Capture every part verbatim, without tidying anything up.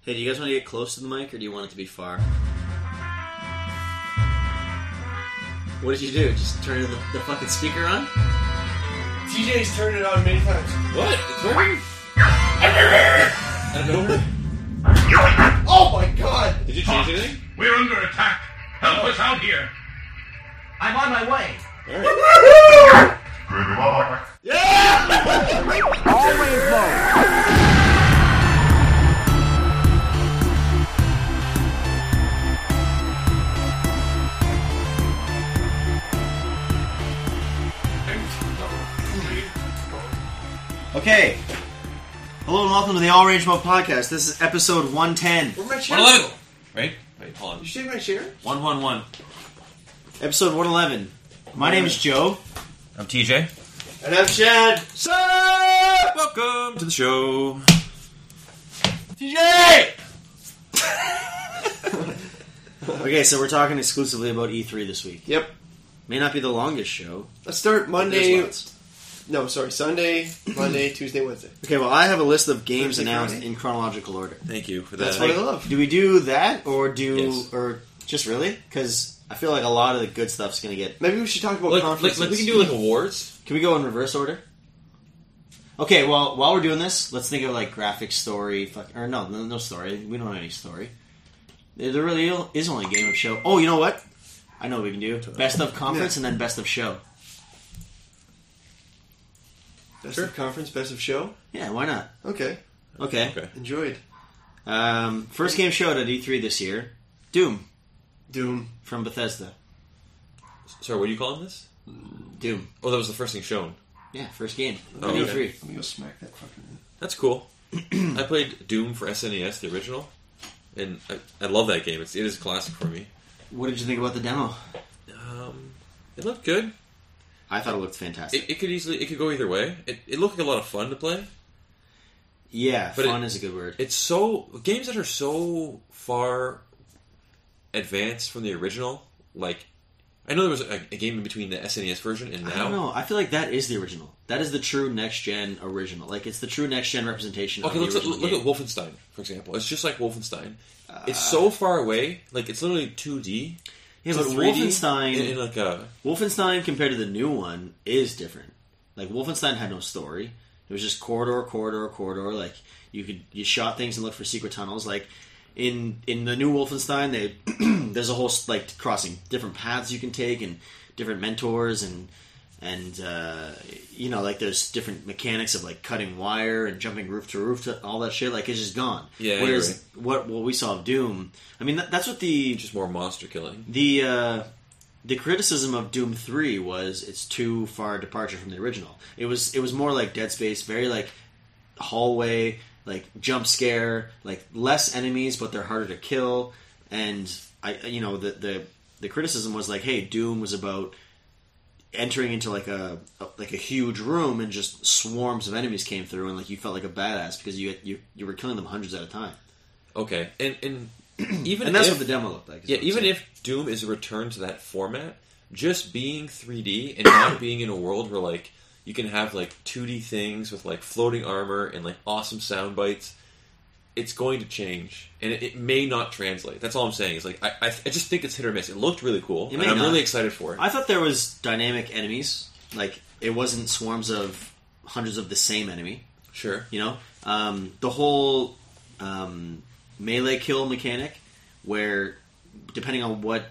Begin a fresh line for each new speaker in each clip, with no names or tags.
Hey, do you guys want to get close to the mic, or do you want it to be far? What did you do? Just turn the, the fucking speaker on?
T J's turned it on many times.
What? It's working? I don't know.
Oh my god!
Did you change anything?
We're under attack. Help us out here.
I'm on my way.
Alright.
Yeah!
Always low.
Okay. Hello and welcome to the All Range Mode Podcast. This is episode one ten.
Where'd my chair
one eleven.
go?
Right? Wait, hold on.
Did you take my chair?
one one one.
Episode one eleven. My name is Joe.
I'm T J.
And I'm Chad.
So, welcome to the show.
T J! Okay, so we're talking exclusively about E three this week.
Yep.
May not be the longest show.
Let's start
but
Monday.
there's lots.
No, sorry. Sunday, Monday, Tuesday, Wednesday.
Okay, well, I have a list of games
Thursday,
announced
Friday.
in chronological order.
Thank you for that.
That's what I love.
Do we do that, or do...
Yes.
Or just really? Because I feel like a lot of the good stuff's going to get...
Maybe we should talk about
like,
conferences.
like, like we can do like awards.
Can we go in reverse order? Okay, well, while we're doing this, let's think of like graphic story, fuck, or no, no, no story. We don't have any story. There really is only a game of show. Oh, you know what? I know what we can do. Best of conference
Yeah.
and then best of show.
Best
Sure.
of conference, best of show.
Yeah, why not?
Okay.
Okay.
Okay.
Enjoyed.
Um, first game showed at E three this year. Doom
Doom.
from Bethesda.
Sorry, what are you calling this?
Doom.
Oh, that was the first thing shown.
Yeah, first game.
Oh,
at E
okay.
three.
Let me go smack that fucking...
That's cool. I played Doom for S N E S, the original, and I, I love that game. It's, it is a classic for me.
What did you think about the demo?
Um, it looked good.
I thought it looked fantastic.
It, it could easily, it could go either way. It, it looked like a lot of fun to play.
yeah,
but
fun
it-
is a good word.
It's so games that are so far advanced from the original. Like, I know there was a, a game in between the S N E S version and now.
I don't know. I feel like that is the original. That is the true next gen original. Like it's the true next gen representation.
Okay,
of
let's
the
look,
original
look
game.
at Wolfenstein, for example. It's just like Wolfenstein. it's so far away. Like, it's literally two D.
Yeah,
to
but
three D
Wolfenstein,
in, in like a
Wolfenstein compared to the new one is different. Like Wolfenstein had no story. It was just corridor, corridor, corridor. Like you could you shot things and look for secret tunnels. Like in in the new Wolfenstein, they there's a whole like crossing different paths you can take and different mentors and and uh, you know like there's different mechanics of like cutting wire and jumping roof to roof to all that shit. Like it's just gone.
Yeah,
Whereas
you're
what what we saw of Doom, I mean that, that's what the
just more monster killing.
the uh, the criticism of Doom three was it's too far departure from the original. It was it was more like Dead Space, very like hallway, like jump scare, like less enemies, but they're harder to kill. And I, you know, the the the criticism was like, hey, Doom was about entering into like a, a like a huge room and just swarms of enemies came through, and like you felt like a badass because you you you were killing them hundreds at a time.
Okay, and and even
And that's
if,
what the demo looked like. is
yeah,
what I'm
even
saying.
if Doom is a return to that format, just being three D and not being in a world where like you can have like two D things with like floating armor and like awesome sound bites, it's going to change, and it, it may not translate. That's all I'm saying. Is like I, I I just think it's hit or miss. It looked really cool,
It
and
may
I'm
not.
really excited for it.
I thought there was dynamic enemies. Like it wasn't swarms of hundreds of the same enemy.
Sure.
You know, um, the whole um, melee kill mechanic, where depending on what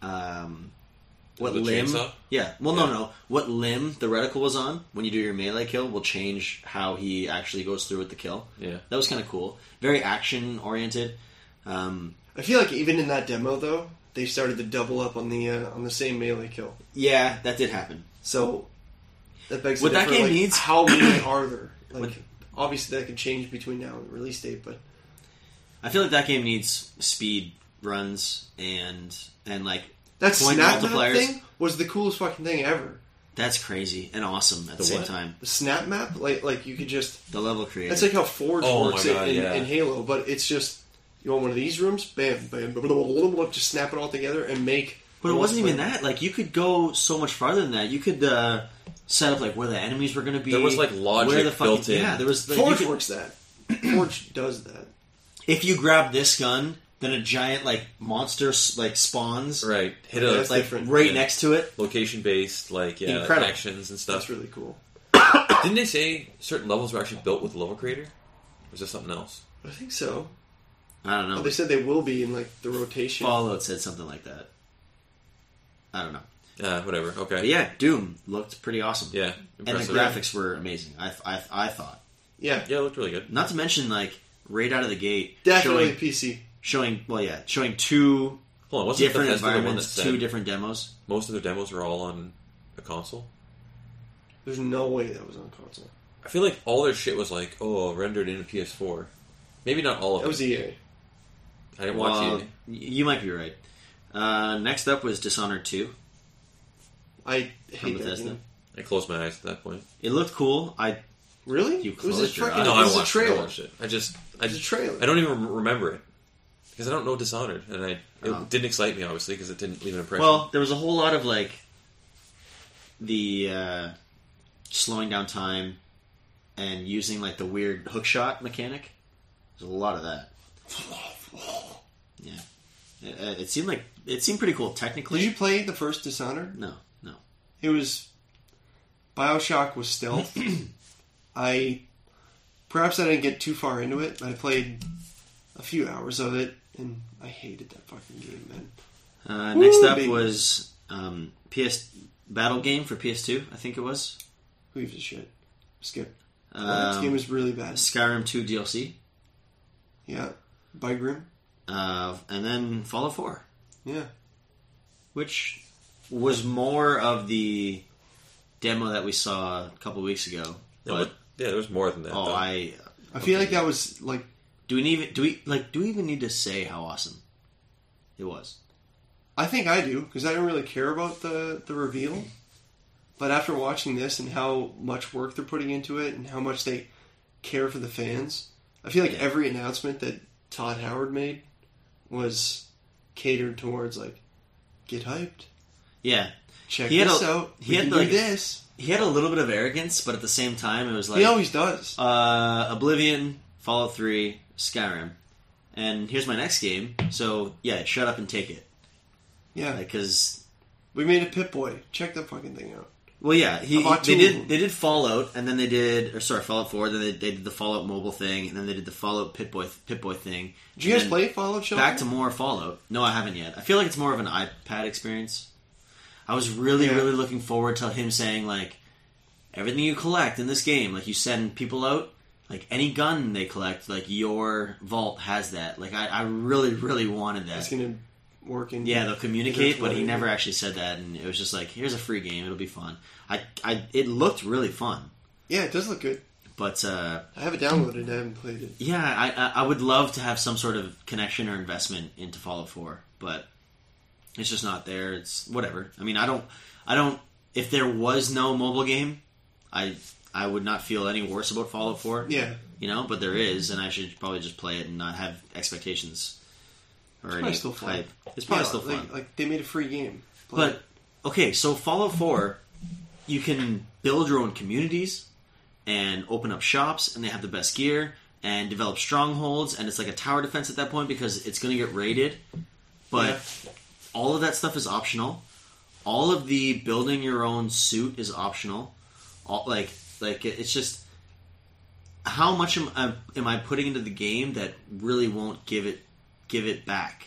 um, what
The
limb,
chainsaw?
yeah, well,
Yeah.
no, no, what limb the reticle was on when you do your melee kill will change how he actually goes through with the kill.
Yeah.
That was kind of cool. Very action oriented. Um,
I feel like even in that demo, though, they started to double up on the uh, on the same melee kill.
yeah, that did happen.
So that begs
What
the
that
different,
game
like,
needs-
how many are there? Like,
What-
obviously that could change between now and the release date, but
I feel like that game needs speed runs and and like
that
point
snap map
multipliers.
thing was the coolest fucking thing ever.
That's crazy and awesome at the,
The
same
what?
time.
The snap map, like like you could just
The level creator.
that's like how Forge
Oh my
works
God,
in, in,
yeah.
in Halo, but it's just you want one of these rooms, bam, bam, blah, blah, blah, blah, blah, just snap it all together and make.
But it wasn't even
multiplayer.
that. Like you could go so much farther than that. You could uh, set up like where the enemies were going to be.
There was, like, logic
where the fucking,
built in.
Yeah, there was. Like,
Forge
you could,
works that. Forge does that.
if you grab this gun, then a giant like monster like spawns
Right. Hit
Yeah,
a
that's
like
different.
right
Yeah.
next to it.
location based, like, yeah,
Incredible.
actions and stuff.
That's really cool.
Didn't they say certain levels were actually built with level creator? Or was there something else?
I think so.
I don't know.
But they said they will be in like the rotation.
Fallout said something like that. I don't know.
Uh, whatever. Okay.
But yeah, Doom looked pretty awesome.
Yeah.
and the
Impressive.
graphics were amazing. I, I, I thought.
Yeah,
Yeah, it looked really good.
Not to mention, like right out of the gate,
definitely
showing,
P C.
showing well, yeah, showing two
Hold on, wasn't
different
Bethesda the one that
environments,
said
two different demos.
most of their demos were all on a console?
There's no way that was on console.
I feel like all their shit was like, oh, rendered in a P S four. Maybe not all of
That
it.
was E A.
I didn't watch
Well,
it.
y- you might be right. Uh, next up was Dishonored two.
I
From
hate that
Bethesda.
game.
I closed my eyes at that point.
It looked cool. I
Really?
You
it was a
closed your
fucking.
eyes.
No,
it
I
was a
watched it. I
trailer.
watched it. I just, I
It was a trailer.
I don't even rem- remember it because I don't know Dishonored, and I it
Oh.
didn't excite me obviously because it didn't leave an impression.
well, there was a whole lot of like the uh, slowing down time and using like the weird hook shot mechanic. There's a lot of that. Yeah, it, it seemed like it seemed pretty cool technically.
Did you play the first Dishonored?
No, no.
It was Bioshock was stealth. I perhaps I didn't get too far into it. I played a few hours of it, and I hated that fucking game, man.
Uh,
Woo,
next up
baby.
was um, P S Battle Game for P S two. I think it was
Who gives a shit? Skip.
um,
this game was really bad.
Skyrim two D L C,
Yeah, Bygrim.
uh, and then Fallout four,
Yeah,
which was more of the demo that we saw a couple weeks ago.
No,
But
but yeah, there was more than that.
oh,
though.
I
I feel
okay.
like that was like
do we even do we like do we even need to say how awesome it was?
I think I do because I don't really care about the the reveal. But after watching this and how much work they're putting into it and how much they care for the fans, I feel like
Yeah.
every announcement that Todd Howard made was catered towards like, get hyped,
Yeah,
check
He had
this
a-
out,
he
we
had
can
like-
do this.
he had a little bit of arrogance, but at the same time, it was like
he always does.
uh, Oblivion, Fallout three, Skyrim, and here's my next game. So yeah, shut up and take it,
yeah,
because
we made a Pip-Boy. Check the fucking thing out.
well, yeah, he,
I bought
they
two of
did
them.
they did Fallout, and then they did or sorry Fallout four, then they, they did the Fallout mobile thing, and then they did the Fallout Pip-Boy Pip-Boy thing.
Did you guys
And
play Fallout Shelter?
back to more Fallout? No, I haven't yet. I feel like it's more of an iPad experience. I was really,
Yeah.
really looking forward to him saying like everything you collect in this game, like you send people out, like any gun they collect, like your vault has that. Like I, I really, really wanted that.
It's gonna work in.
Yeah, they'll communicate,
Either
but he
way.
never actually said that, and it was just like, here's a free game, it'll be fun. I, I, it looked really fun,
Yeah, it does look good.
but uh,
I have it downloaded. I haven't played it.
yeah, I, I, I would love to have some sort of connection or investment into Fallout four, but it's just not there. It's whatever. I mean, I don't, I don't. If there was no mobile game, I, I would not feel any worse about Fallout four.
Yeah,
You know, but there is, and I should probably just play it and not have expectations or
it's
any
probably still fun.
hype. It's probably
Yeah,
still fun.
Like, like they made a free game. Play
But okay, so Fallout four, you can build your own communities and open up shops, and they have the best gear and develop strongholds, and it's like a tower defense at that point because it's going to get raided. But
Yeah.
all of that stuff is optional. All of the building your own suit is optional. All like like it- it's just how much am I, am I putting into the game that really won't give it give it back?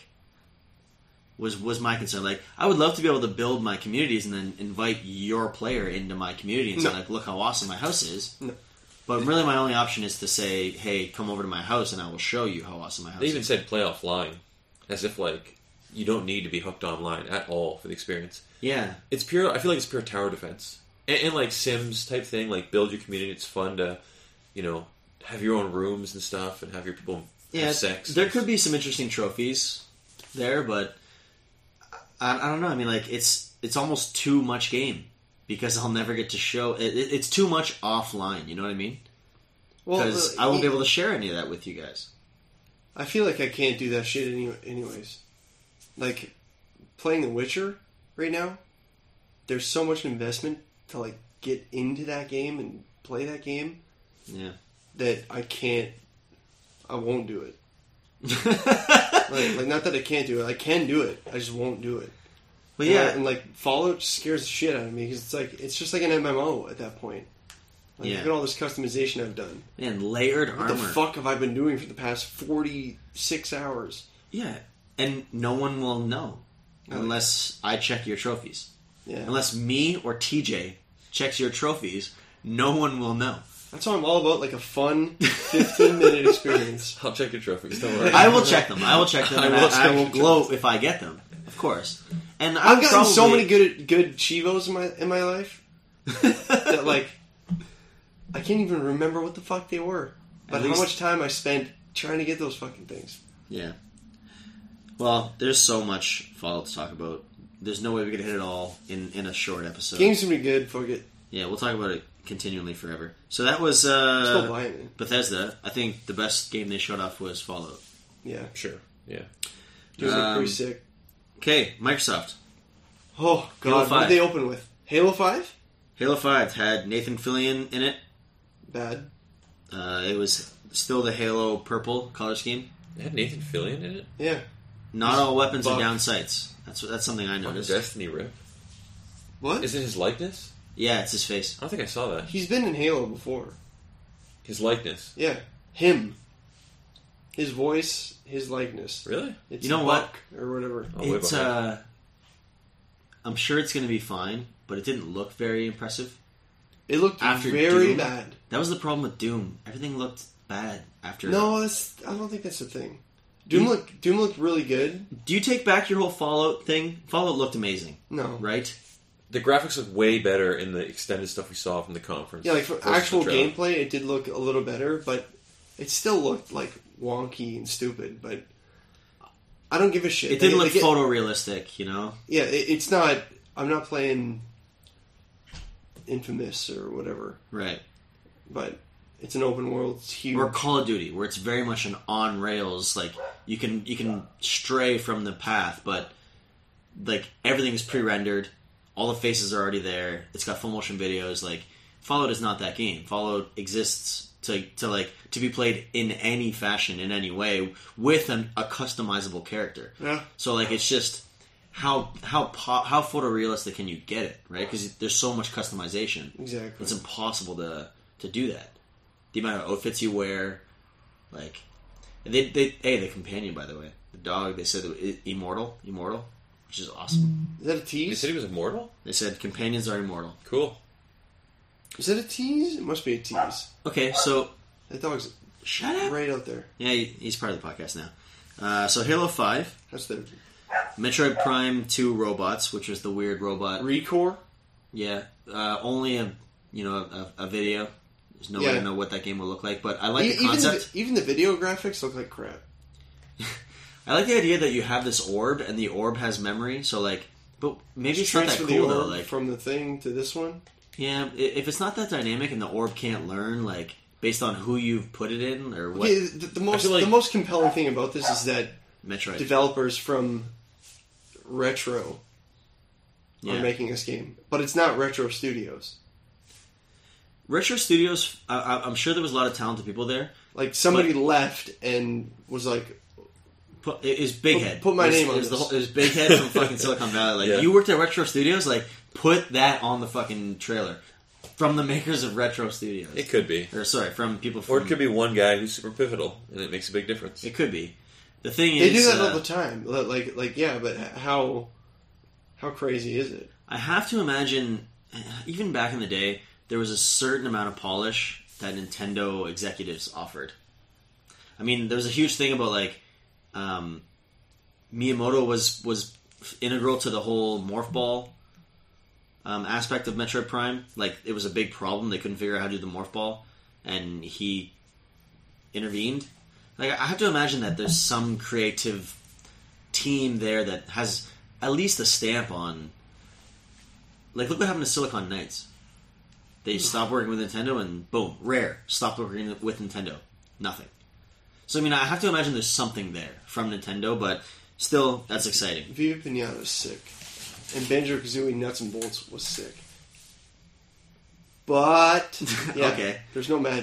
Was was my concern. Like, I would love to be able to build my communities and then invite your player into my community and say,
No.
like, look how awesome my house is.
No.
But really, my only option is to say, hey, come over to my house and I will show you how awesome my house
They even
is.
said play offline, as if like you don't need to be hooked online at all for the experience.
Yeah,
It's pure. I feel like it's pure tower defense and, and like Sims type thing. Like build your community. It's fun to, you know, have your own rooms and stuff and have your people
yeah.
have sex.
There could be some interesting trophies there, but I, I don't know. I mean, like, it's it's almost too much game because I'll never get to show. It, it, it's too much offline. You know what I mean?
well,
Because
uh,
I won't be able to share any of that with you guys.
I feel like I can't do that shit any, anyways. Like playing The Witcher right now, there's so much investment to like get into that game and play that game
Yeah.
that I can't. I won't do it. like, like, not that I can't do it. I can do it. I just won't do it.
But
And,
yeah,
I- and like Fallout just scares the shit out of me because it's like it's just like an M M O at that point. Like,
Yeah.
look at all this customization I've done.
man, layered
What
armor.
the fuck have I been doing for the past forty-six hours?
Yeah, and no one will know
Oh.
unless I check your trophies.
Yeah,
Unless me or T J checks your trophies, no one will know.
that's what I'm all about. Like a fun fifteen minute experience.
I'll check your trophies. Don't worry.
I will check them. I will check them.
I
and
will
I, I
check
will
your
gloat if I get them, of course. And
I've
I've
gotten
probably,
so many good good Chivos in my in my life that like I can't even remember what the fuck they were. But
At
how
least-
much time I spent trying to get those fucking things.
Yeah. Well, there's so much Fallout to talk about. There's no way we could hit it all in, in a short episode.
Game's gonna be good. Fuck it.
Yeah, we'll talk about it continually forever. So that was
Still
uh,
buying it.
Bethesda. I think the best game they showed off was Fallout.
Yeah,
Sure. Yeah.
it was like,
Um,
pretty sick.
Okay, Microsoft.
Oh
Halo
god, what
five.
did they open with? Halo Five?
Halo five had Nathan Fillion in it.
Bad.
Uh, it was still the Halo purple color scheme.
It had Nathan Fillion in it.
Yeah.
Not all weapons
Buck.
are down sights. That's that's something I
On the
noticed.
Destiny rip.
What?
Is it his likeness?
Yeah, it's his face.
I don't think I saw that.
He's been in Halo before.
His likeness.
Yeah, him. His voice, his likeness.
Really?
It's
You know what?
Buck or whatever.
Oh, way
It's
behind.
uh, I'm sure it's going to be fine, but it didn't look very impressive.
It looked
After
very
Doom?
bad.
That was the problem with Doom. Everything looked bad after.
No, that's. I don't think that's the thing. Doom
You-
looked. Doom looked really good.
Do you take back your whole Fallout thing? Fallout looked amazing,
No.
right?
The graphics look way better in the extended stuff we saw from the conference.
Yeah, like for
versus the
actual
trailer.
gameplay, it did look a little better, but it still looked like wonky and stupid. But I don't give a shit.
It didn't
Like,
look
like, it-
photorealistic, you know.
Yeah, it, it's not. I'm not playing Infamous or whatever,
Right.
but it's an open world. It's huge.
Or Call of Duty, where it's very much an on rails. Like you can you can stray from the path, but like everything's pre-rendered. All the faces are already there. It's got full motion videos. Like Fallout is not that game. Fallout exists to to like to be played in any fashion, in any way, with an, a customizable character.
Yeah.
So like it's just how how po- how photorealistic can you get it, right? Because there's so much customization.
Exactly.
It's impossible to to do that. The amount of outfits you wear, like they they hey the companion, by the way, the dog, they said it was immortal, immortal, which is awesome.
Is that a
You
tease?
said he was immortal?
They said companions are immortal.
Cool.
Is that a tease? It must be a tease.
Okay, so
That dog's
shut up.
right out there.
Yeah, he, he's part of the podcast now. Uh, so Halo five,
That's the
Metroid Prime two robots, which was the weird robot.
Recore.
Yeah, uh, only a you know a, a video. There's no way
Yeah.
to know what that game will look like, but I like
E-
the
even,
concept.
the, even the video graphics look like crap.
I like the idea that you have this orb and the orb has memory. So like, but maybe it's not that
Transfer
cool
the
though.
orb
Like,
from the thing to this one.
yeah, i- if it's not that dynamic and the orb can't learn, like based on who you've put it in or what,
Okay, the, the most
feel like-
the most compelling thing about this is that
Metroid.
developers from Retro
yeah.
are making this game, but it's not Retro Studios.
Retro Studios. I, I, I'm sure there was a lot of talented people there.
Like somebody
But-
left and was like,
Put, it is Big Head.
put my
It was-
name on
it was, the
this.
whole, it was Big Head from fucking Silicon Valley. Like
Yeah.
you worked at Retro Studios. Like put that on the fucking trailer from the makers of Retro Studios.
It could be.
Or sorry, from people. From,
Or it could be one guy who's super pivotal, and it makes a big difference.
It could be. The thing
they
is,
do that
uh,
all the time. Li- Like, like yeah, but h- how how crazy is it?
I have to imagine, uh, even back in the day, there was a certain amount of polish that Nintendo executives offered. I mean, there was a huge thing about like um, Miyamoto was was integral to the whole morph ball um, aspect of Metroid Prime. Like, it was a big problem; they couldn't figure out how to do the morph ball, and he intervened. Like, I have to imagine that there's some creative team there that has at least a stamp on. Like, look what happened to Silicon Knights. They stopped working with Nintendo, and boom, Rare stopped working with Nintendo. Nothing. So, I mean, I have to imagine there's something there from Nintendo, but still, that's exciting.
Viva Pinata is sick, and Banjo Kazooie Nuts and Bolts was sick. But yeah,
Okay.
there's no magic.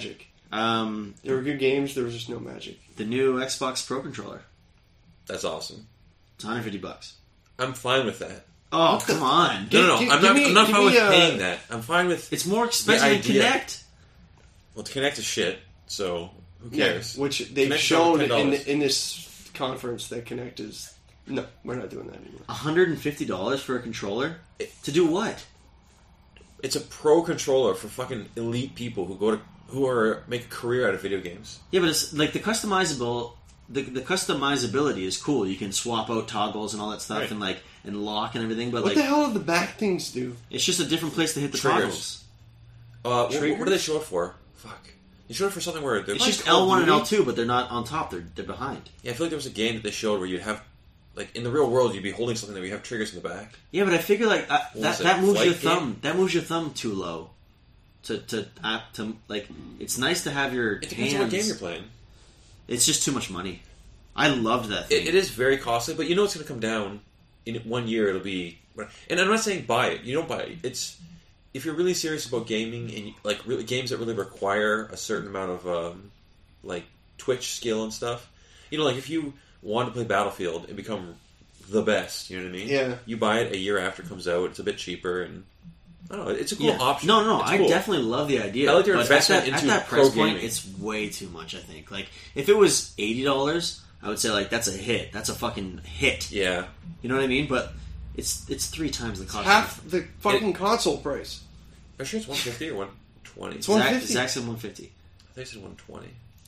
Um,
There were good games. There was just no magic.
the new Xbox Pro Controller.
That's awesome.
It's one hundred fifty bucks.
I'm fine with that.
Oh, come on.
No, no, no.
Give-
I'm
give
not.
me-
I'm not
give
fine
me,
with
uh,
paying that. I'm fine with.
It's more expensive than
idea.
Kinect.
Well, Kinect is shit. So who
Yeah,
cares?
which they've
Kinect's
shown
over ten
in
dollars.
in this conference that Kinect is. No, we're not doing that anymore.
one hundred fifty dollars for a controller? To do what?
It's a pro controller for fucking elite people who go to who are make a career out of video games.
Yeah, but it's like the customizable, the, the customizability is cool. You can swap out toggles and all that stuff,
Right.
and like and lock and everything. But
What
like,
the hell do the back things do?
it's just a different place to hit the
Triggers.
toggles.
Uh, what, what
Triggers?
do they show it for? Fuck. You showed it for something where they're
It's
like
just
Call of
L one and
Duty.
L two, but they're not on top. They're they're behind.
Yeah, I feel like there was a game that they showed where you'd have, like in the real world, you'd be holding something that would have triggers in the back.
Yeah, but I figure like uh, that
was it,
that moves
Flight
your
game?
thumb. That moves your thumb too low. To to uh, to like, it's nice to have your
It depends
hands.
on what game you're playing.
It's just too much money. I loved that thing.
It, it is very costly, but you know it's going to come down in one year. It'll be, and I'm not saying buy it. You don't buy it. It's if you're really serious about gaming and you, like really, games that really require a certain amount of um, like twitch skill and stuff. You know, like if you want to play Battlefield and become the best, you know what I mean?
Yeah.
You buy it a year after it comes out. It's a bit cheaper, and I don't know. It's a cool
Yeah.
option.
No, no, no.
It's
I
cool.
definitely love the idea.
I like their
but
investment
at that,
into
at that price
pro
point.
gaming.
It's way too much. I think. Like if it was eighty dollars, I would say like that's a hit. That's a fucking hit.
Yeah.
You know what I mean? But it's it's three times the cost.
Half the fucking console price.
I'm sure it's one fifty or one twenty.
It's
Zach,
150.
Zach said one fifty.
I think it's one twenty.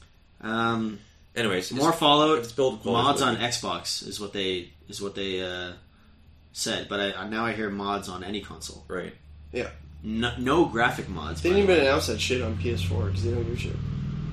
Um,
Anyways,
more
it's-
Fallout
it's build quality
mods on
living.
Xbox is what they is what they uh, said. But I, now I hear mods on any console.
Right.
Yeah.
No, no graphic mods.
They
by
didn't
the
even
way.
announce that shit on P S four because they don't give a shit.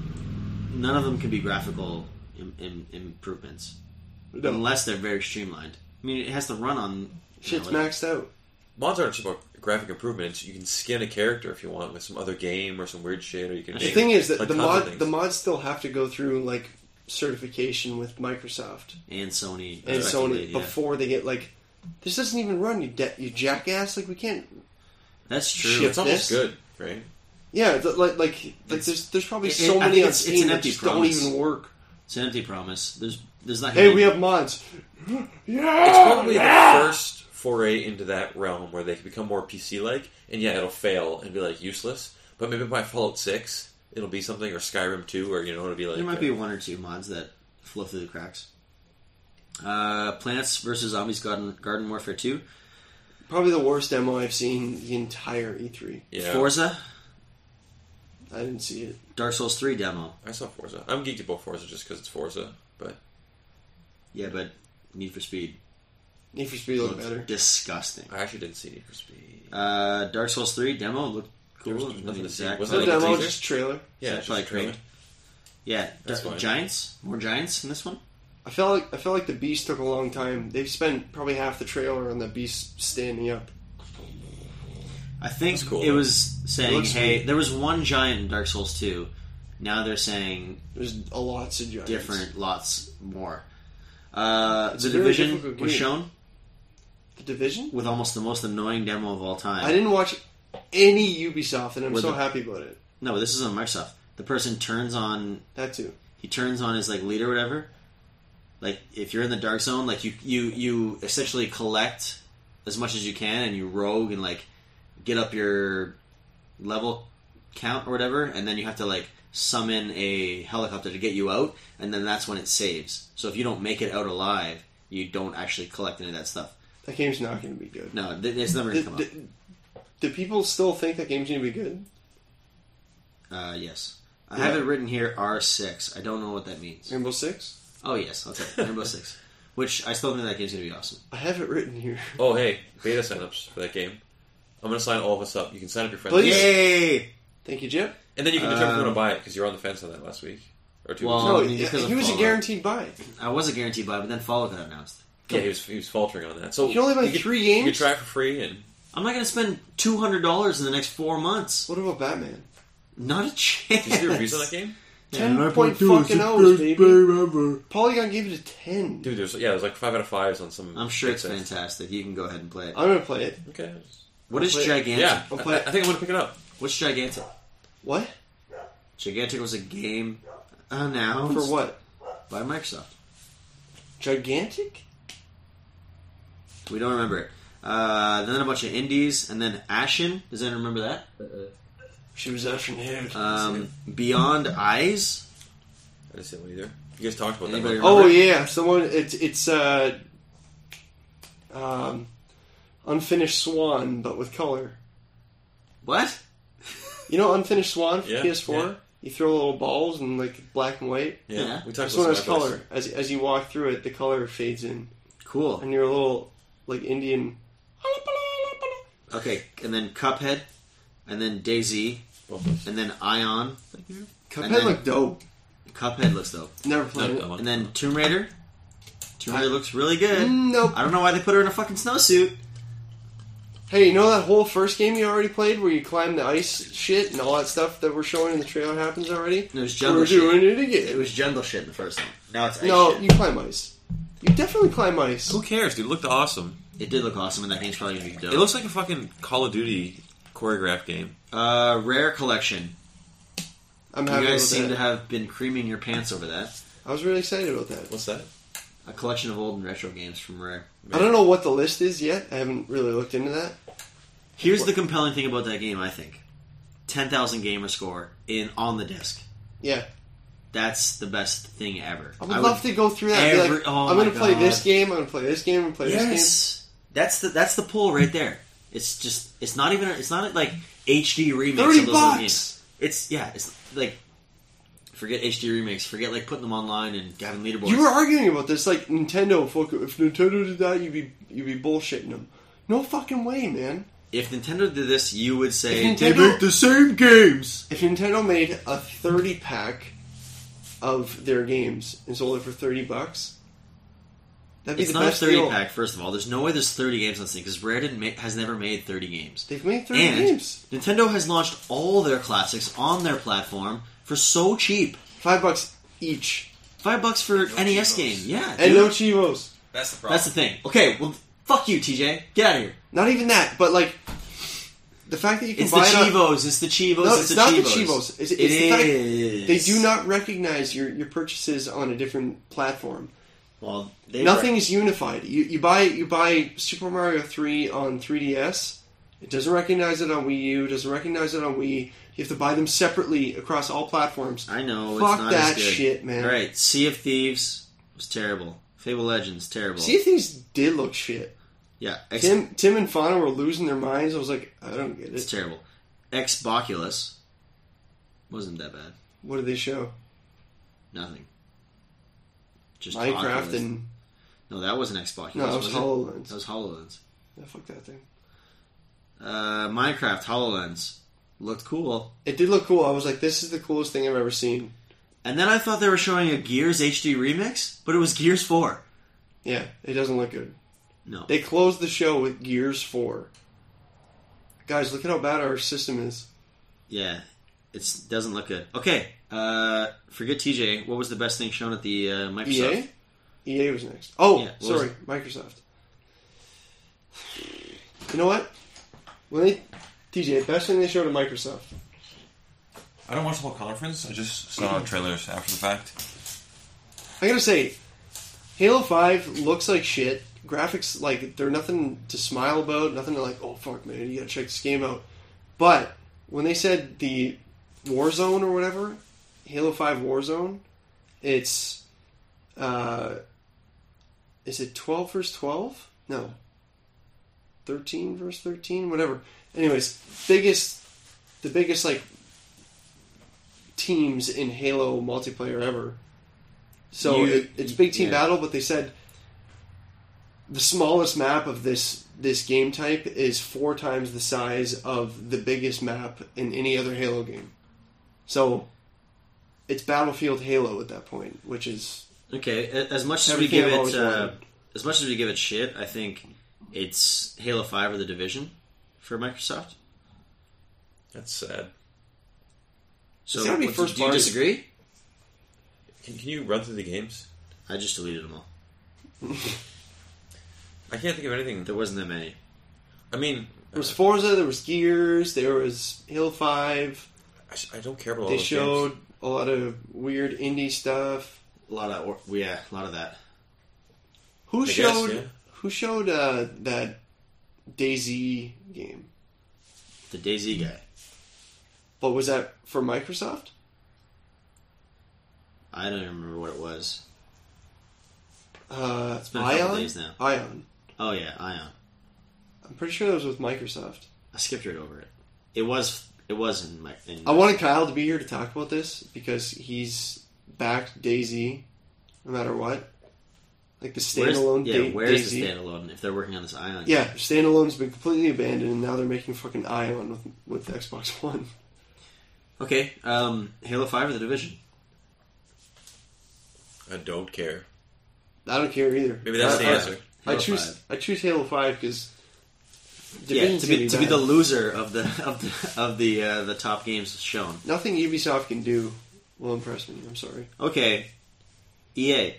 None of them can be graphical Im- Im- improvements
No.
unless they're very streamlined. I mean, it has to run on. you
Shit's
know, like-
maxed out.
Mods aren't just about graphic improvements. You can skin a character if you want with some other game or some weird shit, or you can.
The
make,
thing is that
like,
the
tons of
mod
things.
the mods still have to go through like certification with Microsoft
and Sony
and
respectively,
Sony
yeah.
before they get like this doesn't even run you de- you jackass like we can't
That's true.
Shit.
It's almost
this-
good, right?
yeah th- like like like
It's-
there's there's probably
it-
so
it- I
many
think
on
it's- it's
Steam
an
that
empty
just don't
promise.
even work.
It's an empty promise. There's there's not.
Hey,
gonna
we
be-
have mods. Yeah,
It's probably
yeah.
the first foray into that realm where they can become more P C-like, and yeah, it'll fail and be like useless. But maybe by Fallout six, it'll be something, or Skyrim two, or you know, it'll be like
There might
uh,
be one or two mods that flow through the cracks. Uh, Plants versus Zombies Garden, Garden Warfare two.
Probably the worst demo I've seen the entire E three.
yeah.
Forza.
I didn't see it.
Dark Souls three demo.
I saw Forza. I'm geeked about Forza just because it's Forza, but
Yeah, but Need for Speed.
Need for Speed looked
Looks
better.
disgusting.
I actually didn't see Need for Speed.
Uh, Dark Souls three demo looked
There
cool.
was nothing
Nothing
to see.
exact.
Was
No
that like a
demo,
teaser?
just trailer.
Yeah,
That's
it's
probably
just a trailer.
correct. Yeah,
That's
Dar-
fine.
Giants. More Giants in this one.
I felt like I felt like the Beast took a long time. They've spent probably half the trailer on the Beast standing up.
I think
That's cool,
it
though.
was
It
saying,
looks
hey,
sweet.
there was one giant in Dark Souls two. Now they're saying
There's a lots of giants.
different, lots more. Uh,
It's
the
a very
Division
difficult
was
game.
shown
The Division.
with almost the most annoying demo of all time.
I didn't watch any Ubisoft, and I'm
With
so
the-
happy about it.
No, but this is on Microsoft. The person turns on,
That too.
he turns on his like lead or whatever. Like if you're in the dark zone, like you you you essentially collect as much as you can, and you rogue and like get up your level count or whatever, and then you have to like summon a helicopter to get you out, and then that's when it saves. So if you don't make it out alive, you don't actually collect any of that stuff.
That game's not going to be good.
No, th- it's never gonna
Do,
come
do, do people still think that game's going to be good?
up. Uh, yes, I
Yeah.
have it written here R six. I don't know what that means.
Rainbow Six?
Oh yes, okay, Rainbow Six, which I still think that game's gonna be awesome.
I have it written here.
Oh, hey, beta signups for that game. I'm going to sign all of us up. You can sign up your friends.
Please.
Yay!
Thank you, Jim.
And then you can determine if you
Um,
want to buy it because you're on the fence on that last week. Or two
Well,
weeks
No,
I mean, because
he
of
was a
Fallout.
guaranteed buy.
I was a guaranteed buy, but then Fallout got announced.
ago. Yeah, he was, he was faltering on that. So
You can only buy
could-
three
You
games?
could try it for free, and
I'm not gonna spend two hundred dollars in the next four months.
What about Batman?
Not a chance.
did you see the reviews on that game?
Ten point fucking O's, baby. Polygon gave it a ten.
Dude, there's yeah, there's like five out of fives on some.
I'm sure it's
big
fantastic. You can go ahead and play it.
I'm gonna play it.
sites. Okay.
What is
play it.
Gigantic?
Yeah,
I'll
I,
play it.
I think I'm gonna pick it up.
What's Gigantic?
What?
Gigantic was a game announced
For what?
by Microsoft.
Gigantic?
We don't remember it. Uh, then a bunch of indies, and then Ashen. Does anyone remember that?
She was Ashen haired.
Um, Beyond Eyes.
I didn't see that one either. You guys talked about
Anybody
that.
remember?
Oh yeah, someone. It's it's uh, um, Unfinished Swan, but with color.
What?
You know Unfinished Swan for
Yeah,
P S four?
yeah.
You throw little balls and like black and white.
Yeah,
Yeah.
we talked
This
about
one has
some of
color. As as you walk through it, the color fades in,
Cool.
and you're a little like Indian.
Okay, and then Cuphead, and then DayZ,
those.
and then Ion.
Cuphead
And then-
looked dope.
Cuphead looks dope.
Never played
No,
it.
that one.
And then Tomb Raider. Tomb Raider looks really good.
Mm, nope.
I don't know why they put her in a fucking snowsuit.
Hey, you know that whole first game you already played where you climb the ice shit and all that stuff that we're showing in the trailer happens already?
It was jungle
We're
shit.
doing it again.
It was jungle shit in the first one. Now it's ice
no,
shit.
you climb ice. You definitely climb ice.
Who cares, dude? It looked awesome.
It did look awesome, and that game's probably gonna be dope.
It looks like a fucking Call of Duty choreographed game.
uh, Rare Collection.
I'm
You
happy
guys
with
seem
that.
to have been creaming your pants over that.
I was really excited about that.
What's that?
A collection of old and retro games from Rare.
I don't know what the list is yet. I haven't really looked into that.
Here's the compelling thing about that game, I think. ten thousand gamer score in on the disc.
Yeah.
That's the best thing ever.
I would love to go through that and be
every-
like,
oh
I'm going
my
to play
God.
this game, I'm going to play this game, I'm going to play this game.
Yes, that's the that's the pull right there. It's just it's not even it's not like H D remakes
thirty
of those little
bucks!
games. It's yeah, it's like forget H D remakes, forget like putting them online and having leaderboards.
You were arguing about this, like, Nintendo, fuck, if Nintendo did that, you'd be, you'd be bullshitting them. No fucking way, man.
If Nintendo did this, you would say
If
they
Nintendo-
make the same games.
If Nintendo made a thirty pack of their games and sold it for thirty bucks, that'd be
It's
the
not a
best
thirty
deal.
pack. First of all, there's no way there's thirty games on this thing because Rare didn't make, has never made thirty games.
They've made thirty
And
games.
Nintendo has launched all their classics on their platform for so cheap.
Five bucks each.
Five bucks for
No
N E S
Chivos.
game. Yeah,
And
dude.
no Chivos.
That's the problem.
That's the thing. Okay, well, fuck you, T J. Get out of here.
Not even that, but like, the fact that you can
It's the
buy it on-
Chivos. It's the Chivos.
No,
it's,
it's
the
not the
Chivos.
Chivos. It's-
It
it's the fact
is.
They do not recognize your, your purchases on a different platform.
Well, they
Nothing is unified. You you buy you buy Super Mario three on three D S. It doesn't recognize it on Wii U. Doesn't recognize it on Wii. You have to buy them separately across all platforms.
I know. It's
Fuck
not
that
as good.
shit, man.
All right, Sea of Thieves was terrible. Fable Legends terrible.
See if these did look shit.
yeah, X,
Tim Tim and Fauna were losing their minds. I was like, I don't get
it's
it.
terrible. Xboculus wasn't that bad.
What did they show?
Nothing. Just
Minecraft
Oculus.
and
no, that wasn't Xboculus.
no, it was
was
HoloLens.
That was HoloLens.
Yeah, fuck that thing.
Uh, Minecraft HoloLens looked cool,
It did look cool. I was like, this is the coolest thing I've ever seen.
and then I thought they were showing a Gears H D remix, but it was Gears Four.
Yeah, it doesn't look good.
No,
They closed the show with Gears four. Guys, look at how bad our system is.
yeah, it doesn't look good. Okay, uh, forget T J. What was the best thing shown at the uh, Microsoft?
E A? E A was next. Oh,
Yeah, what was
sorry, Microsoft. You know what? When they, T J, best thing they showed at Microsoft.
I don't watch the whole conference. I just saw trailers after the fact.
I gotta say, Halo five looks like shit. Graphics, like, they're nothing to smile about, nothing to like, oh fuck man, you gotta check this game out. But, when they said the Warzone or whatever, Halo five Warzone, it's, uh, is it twelve versus twelve? No. thirteen versus thirteen? Whatever. Anyways, biggest, the biggest, like, teams in Halo multiplayer ever. So
You-
it, it's big team
yeah.
battle, but they said the smallest map of this this game type is four times the size of the biggest map in any other Halo game. So it's Battlefield Halo at that point, which is
Okay, a- as much as we
Everything
give
I've
it,
always
uh,
wanted.
as much as we give it shit, I think it's Halo Five or the Division for Microsoft.
That's sad.
So,
It's gotta be
what-
first
do you
party.
disagree?
Can, can you run through the games?
I just deleted them all.
I can't think of anything.
There wasn't that many.
I mean,
there was Forza, there was Gears, there was Halo five.
I, s- I don't care about all
They
those
showed
games.
a lot of weird indie stuff.
A lot of or- yeah, a lot of that.
Who
I guess,
showed
yeah.
Who showed uh, that DayZ game?
The DayZ guy.
What was that for Microsoft?
I don't even remember what it was.
Uh,
It's been a couple
Ion?
days now.
Ion.
Oh yeah, Ion.
I'm pretty sure that was with Microsoft.
I skipped right over it. It was. It was in my. In
I wanted Kyle to be here to talk about this because he's backed DayZ, no matter what. Like the
Where's-
standalone
Yeah,
Day-
where's
DayZ.
the standalone? If they're working on this Ion.
Yeah, standalone's been completely abandoned, and now they're making fucking Ion with with Xbox One.
Okay. Um, Halo Five or the Division?
I don't care.
I don't care either.
Maybe that's
I,
the
I-
answer.
I,
Halo
choose
five.
I choose Halo Five because
Yeah, to be to be the loser of the of the of the uh, the top games shown.
nothing Ubisoft can do will impress me. I'm sorry.
Okay, E A.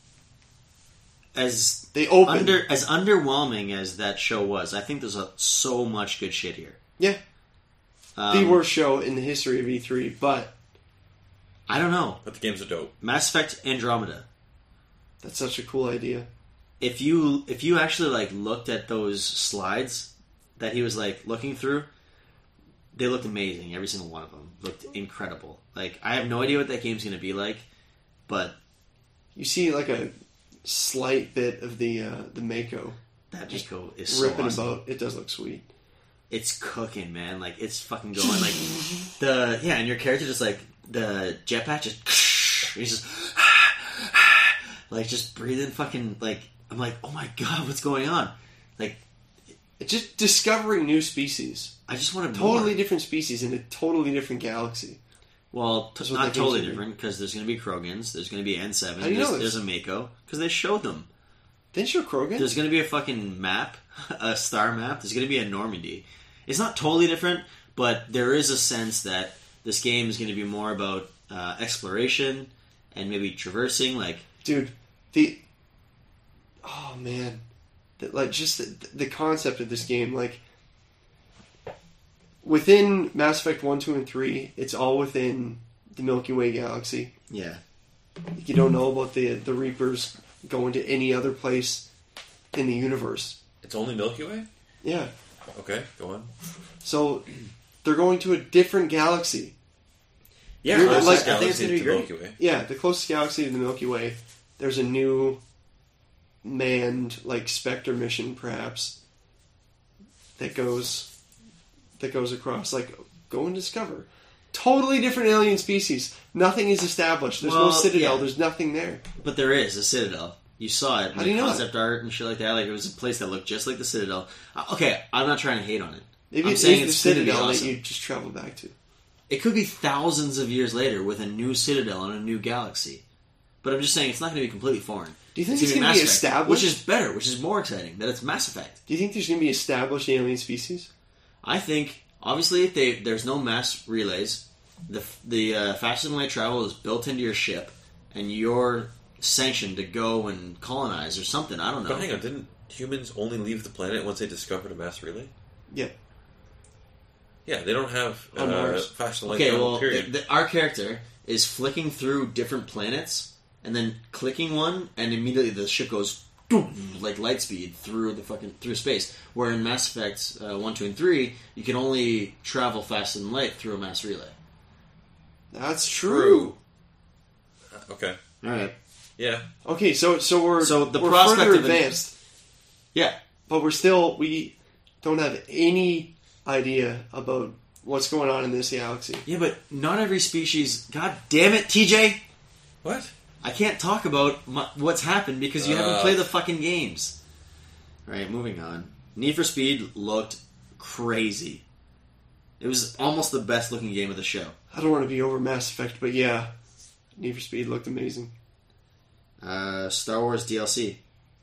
As
They opened.
under as underwhelming as that show was, I think there's a, so much good shit here.
Yeah,
Um,
the worst show in the history of E three, but
I don't know.
But the games are dope.
Mass Effect Andromeda.
that's such a cool idea.
If you if you actually like looked at those slides that he was like looking through, they looked amazing. Every single one of them looked incredible. Like I have no idea what that game's going to be like, but
You see like a slight bit of the uh, the Mako
that
Just
Mako is so
ripping
awesome.
about. It does look sweet.
It's cooking, man. Like it's fucking going. Like the yeah, and your character just like the jetpack just he's just like just breathing fucking like I'm like oh my god, what's going on? Like
It's just discovering new species,
I just want to
totally different species in a totally different galaxy.
Well, t-
That's what
not
that
totally
game's gonna be.
different because there's going to be Krogans, there's going to be N seven,
How do you
there's,
know this?
there's a Mako because they showed them.
Didn't you show Krogan?
There's going to be a fucking map, a star map. There's going to be a Normandy. It's not totally different, but there is a sense that this game is going to be more about uh, exploration and maybe traversing. Like,
Dude, the oh man, the, like just the, the concept of this game, like within Mass Effect one, two, and three, it's all within the Milky Way galaxy.
yeah,
You don't know about the the Reapers going to any other place in the universe.
It's only Milky Way?
Yeah,
Okay, go on.
so they're going to a different galaxy.
yeah.
You're
I,
like-
I think it's
Galaxy
going to be
to
great.
Milky Way.
Yeah, the closest galaxy to the Milky Way. There's a new manned like Spectre mission, perhaps, that goes that goes across. Like, go and discover. Totally different alien species. Nothing is established. There's no
Well,
citadel.
yeah.
There's nothing there.
But there is a Citadel. You saw it in
How
the
do you know
concept art and shit like that. Like it was a place that looked just like the Citadel. Uh, okay, I'm not trying to hate on it.
Maybe
I'm
it's
saying
the
it's gonna be
citadel
awesome.
that you just travel back to.
It could be thousands of years later with a new Citadel and a new galaxy. But I'm just saying it's not going to be completely foreign.
Do you think
gonna
it's gonna be
Mass Effect,
established?
Which is better, which is more exciting, that it's Mass Effect.
Do you think there's going to be established alien species?
I think, obviously, if they there's no mass relays, the the uh, faster than light travel is built into your ship, and you're sanctioned to go and colonize or something. I don't know.
But hang on, didn't humans only leave the planet once they discovered a mass relay?
Yeah.
Yeah, they don't have
On
uh,
Mars.
faster light
Okay,
travel,
well,
period.
the, the, our character is flicking through different planets and then clicking one, and immediately the ship goes boom, like light speed through the fucking through space. Where in Mass Effect uh, one, two, and three, you can only travel faster than light through a mass relay.
That's true.
Okay.
All right.
Yeah.
Okay, so so we're
So the
we're
prospect
further
of an-
advanced,
Yeah.
but we're still we don't have any idea about what's going on in this galaxy.
Yeah, but not every species. God damn it, T J!
What?
I can't talk about my, what's happened because you haven't
Uh.
played the fucking games. All right, moving on. Need for Speed looked crazy. It was almost the best looking game of the show.
I don't want to be over Mass Effect, but yeah, Need for Speed looked amazing.
Uh, Star Wars D L C.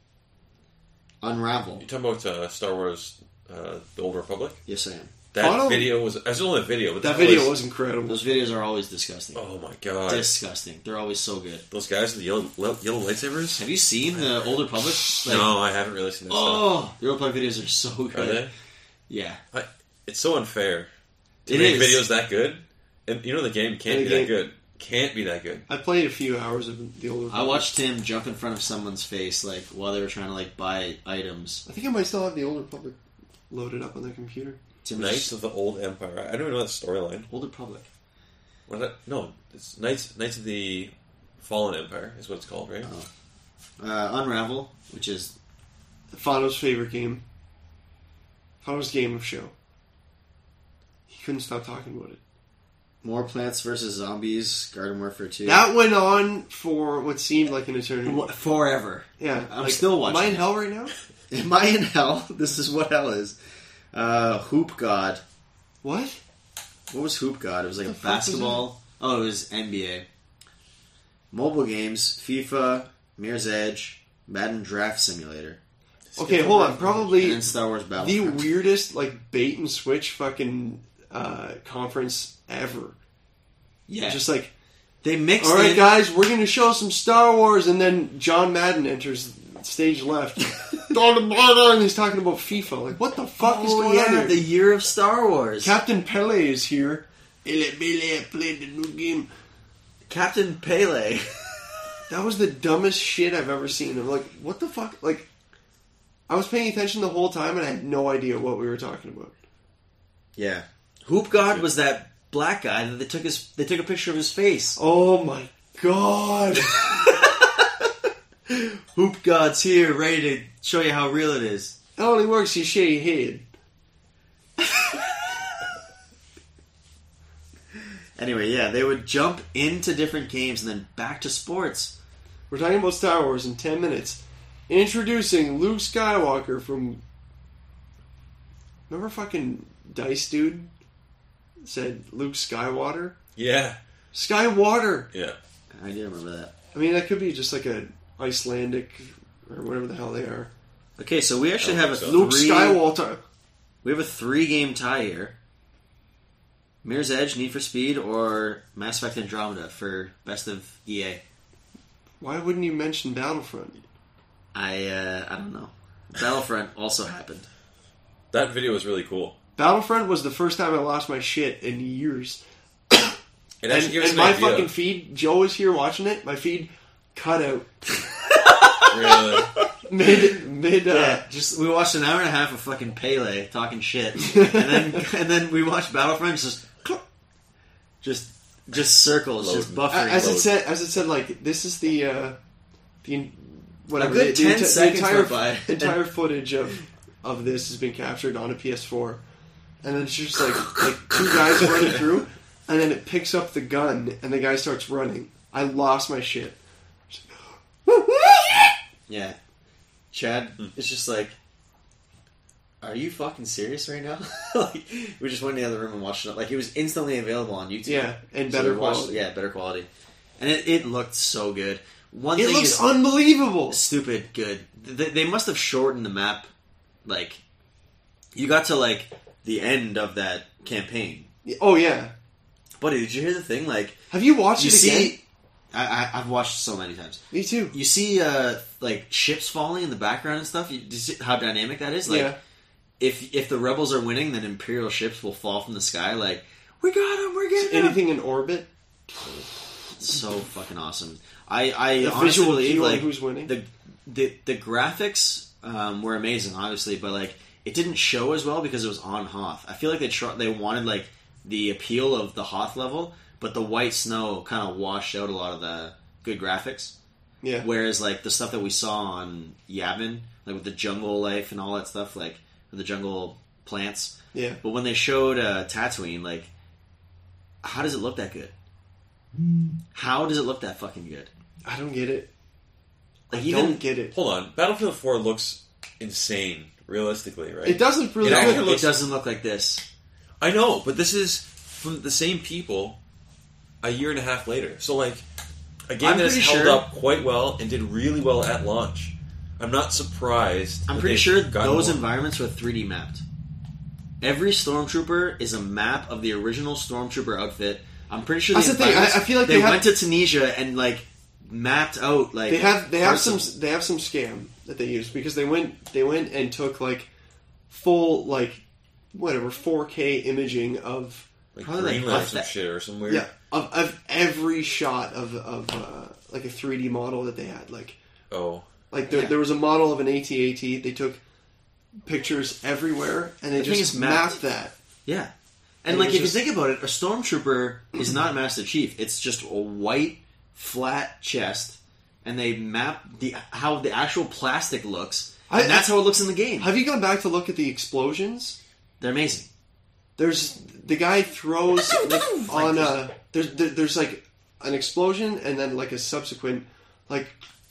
Unravel.
You talking about uh, Star Wars: uh, The Old Republic?
Yes, I am.
That
Follow-
video was. It was only a video, but
That
that
video
was.
was incredible.
Those videos are always disgusting.
Oh my god!
Disgusting. They're always so good.
Those guys with the yellow, yellow lightsabers.
Have you seen the Old Republic? Like,
no, I haven't really seen that
Oh, the Old Republic videos are so good.
stuff. Are they?
Yeah.
I, it's so unfair to
It
make
is.
videos that good And you know the game can't
And
be
the
that
game-
good. Can't be that good.
I played a few hours of the older.
I watched him jump in front of someone's face, like while they were trying to like buy items.
I think I might still have the Old Republic loaded up on their computer.
Tim
Knights of the Old Empire. I don't even know that storyline.
Old Republic.
What is that? No, it's Knights Knights of the Fallen Empire is what it's called, right?
Oh. Uh, Unravel, which is
Fano's favorite game. Fano's game of show. He couldn't stop talking about it.
more Plants versus Zombies, Garden Warfare two.
That went on for what seemed like an eternity.
Wha- forever.
Yeah,
I'm
like,
still watching.
Am I in hell right now?
Am I in hell? This is what hell is. Uh, Hoop God.
What?
What was Hoop God? It was like
The
a
fuck was
basketball. Oh, it was N B A. Mobile games: FIFA, Mirror's Edge, Madden Draft Simulator,
Okay, hold on.
and
Probably
then Star Wars
the
Battlefront.
weirdest like bait and switch fucking uh, conference ever.
Yeah,
Just like,
they mixed
all right,
in.
guys, we're going to show some Star Wars, and then John Madden enters stage left. And he's talking about FIFA. Like, what the fuck is
Oh
going on
yeah,
here?
the year of Star Wars.
Captain Pele is here. Pele, Pele played the new game.
Captain Pele.
That was the dumbest shit I've ever seen. I'm like, what the fuck? Like, I was paying attention the whole time, and I had no idea what we were talking about.
Yeah, Hoop God was that black guy that they took his. They took a picture of his face.
Oh my god!
Hoop God's here, ready to show you how real it is.
It only works you shave your head.
Anyway, yeah, they would jump into different games and then back to sports.
We're talking about Star Wars in ten minutes. Introducing Luke Skywalker from... Remember fucking Dice Dude said Luke Skywater?
Yeah,
Skywater!
yeah.
I do remember that.
I mean, that could be just like a Icelandic or whatever the hell they are.
Okay, so we actually
I
have
don't
a
think so.
Luke
three.
Skywalker.
We have a three-game tie here. Mirror's Edge, Need for Speed, or Mass Effect Andromeda for best of E A.
Why wouldn't you mention Battlefront?
I uh, I don't know. Battlefront also happened.
That video was really cool.
Battlefront was the first time I lost my shit in years.
It
And,
actually gives
and
an
my
idea.
fucking feed, Joe was here watching it, my feed cut out.
Really.
Mid, mid, uh,
Yeah, just we watched an hour and a half of fucking Pele talking shit, and then and then we watched Battlefront just just just circles, just
Loading.
buffering.
as it
load.
said, as it said, like this is the uh, the whatever
A good
the,
ten
the, enti-
seconds
the entire
went by.
entire footage of of this has been captured on a P S four, and then it's just like like two guys running through, and then it picks up the gun, and the guy starts running. I lost my shit.
Yeah, Chad is just like, are you fucking serious right now? Like, we just went in the other room and watched it. Like, it was instantly available on YouTube.
Yeah, and
So
better
we watched-
quality.
Yeah, better quality, and it, it looked so good. One
It
thing
looks
is
unbelievable.
stupid good. They, they must have shortened the map. Like, you got to like the end of that campaign.
Oh yeah,
Buddy, did you hear the thing? Like,
have you watched
you
it
see,
again?
I, I, I've watched so many times.
Me too.
You see, uh, like ships falling in the background and stuff. You, do you see how dynamic that is? Like,
Yeah.
if if the rebels are winning, then Imperial ships will fall from the sky. Like, we got them, we're getting them.
Anything in orbit?
So fucking awesome. I I
The
honestly
visual
believe
cue on
like
who's winning?
the the the graphics um, were amazing, obviously, but like it didn't show as well because it was on Hoth. I feel like they tr- they wanted like the appeal of the Hoth level, but the white snow kind of washed out a lot of the good graphics.
Yeah.
Whereas like the stuff that we saw on Yavin, like with the jungle life and all that stuff, like with the jungle plants.
Yeah.
But when they showed uh, Tatooine, like, how does it look that good? How does it look that fucking good?
I don't get it.
Like
I
even
don't get it.
Hold on. Battlefield four looks insane, realistically, right?
It doesn't really
It actually
look.
it
looks-
doesn't look like this.
I know, but this is from the same people a year and a half later. So, like, a game
I'm
that has
pretty
held
sure-
up quite well and did really well at launch. I'm not surprised.
I'm
that
pretty
they've
sure
gotten
those
more.
environments were three D mapped. Every Stormtrooper is a map of the original Stormtrooper outfit. I'm pretty sure
That's the thing, I-
environments-
I feel like
they,
they have-
went to Tunisia and like mapped out like
They have they have
parts
some
of-
they have some scam that they use because they went they went and took like full like whatever four K imaging of
like
Probably, like,
Greenland or
off
some
that-
shit or some weird.
Yeah, of, of every shot of of uh, like a three D model that they had, like
Oh,
like there,
Yeah.
there was a model of an A T A T. They took pictures everywhere and they
The thing
just
is mapped-
mapped that.
Yeah. And
It
like
was
if
just-
you think about it, a stormtrooper is not Master Chief. It's just a white flat chest, and they map the how the actual plastic looks, and
I-
that's how it looks in the game.
Have you gone back to look at the explosions?
They're amazing.
There's the guy throws like, on a there's there, there's like an explosion and then like a subsequent like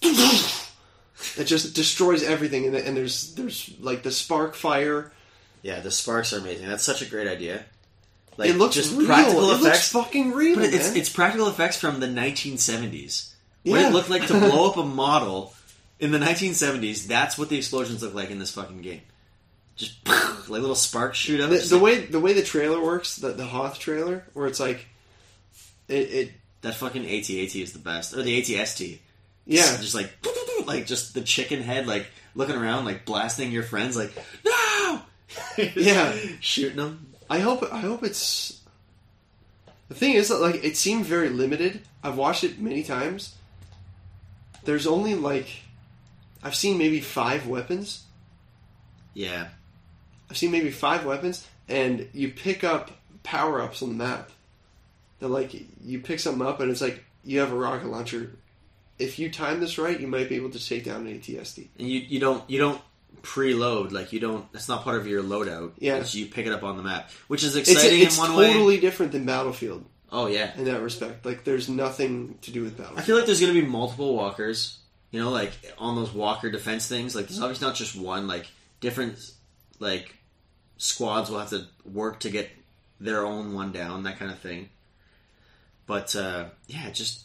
it just destroys everything and, and there's there's like the spark fire.
Yeah, the sparks are amazing. That's such a great idea. Like
It looks
just
real.
practical
It
effects.
looks fucking real,
but it's
man.
it's practical effects from the nineteen seventies. What
Yeah.
it looked like to blow up a model in the nineteen seventies. That's what the explosions look like in this fucking game. Just like little sparks shoot out.
the,
Just
the
like-
way the way the trailer works, the the Hoth trailer, where it's like it, it
that fucking A T A T is the best, or the A T S T.
yeah.
Just, just like like just the chicken head, like looking around, like blasting your friends, like no,
Yeah.
shooting them.
I hope I hope it's. The thing is that like it seemed very limited. I've watched it many times. There's only like I've seen maybe five weapons.
Yeah,
I've seen maybe five weapons, and you pick up power ups on the map. That like you pick something up, and it's like you have a rocket launcher. If you time this right, you might be able to take down an A T S D.
and you you don't you don't preload, like you don't. That's not part of your loadout.
Yeah.
It's you pick it up on the map, which is
It's
exciting
it's
in one way.
totally different than Battlefield
Oh yeah,
in that respect. Like there's nothing to do with
I
Battlefield.
feel like there's going to be multiple walkers. You know, like on those walker defense things. Like there's obviously not just one. Like different like squads will have to work to get their own one down. That kind of thing. But uh, yeah, just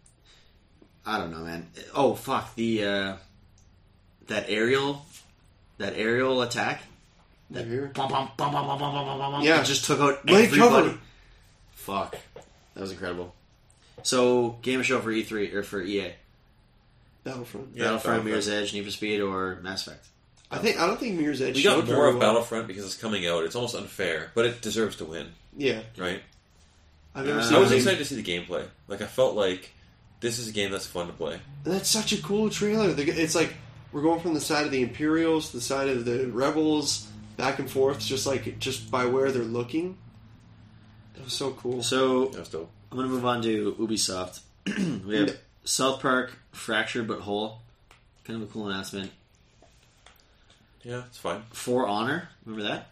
I don't know, man. Oh fuck the uh, that aerial that aerial attack. That
Here.
bum, bum, bum, bum, bum, bum, bum, bum, bum,
Yeah.
it just took out
Lay
everybody.
cover.
Fuck, that was incredible. So game show for E three or for E A.
Battlefront.
Yeah,
Battlefront,
Battlefront.
Mirror's Edge, Need for Speed, or Mass Effect.
I think I don't think Mirror's Edge
We got
showed
more
very
of
well.
Battlefront because it's coming out. It's almost unfair, but it deserves to win,
Yeah,
right?
I've never
Uh,
seen.
I was
it.
excited to see the gameplay. Like I felt like this is a game that's fun to play.
And that's such a cool trailer. The- It's like we're going from the side of the Imperials to the side of the Rebels, back and forth, just like just by where they're looking. That was so cool.
So
That was dope.
I'm gonna move on to Ubisoft. We have South Park, Fractured but Whole. Kind of a cool announcement.
Yeah, it's fine.
For Honor, remember that?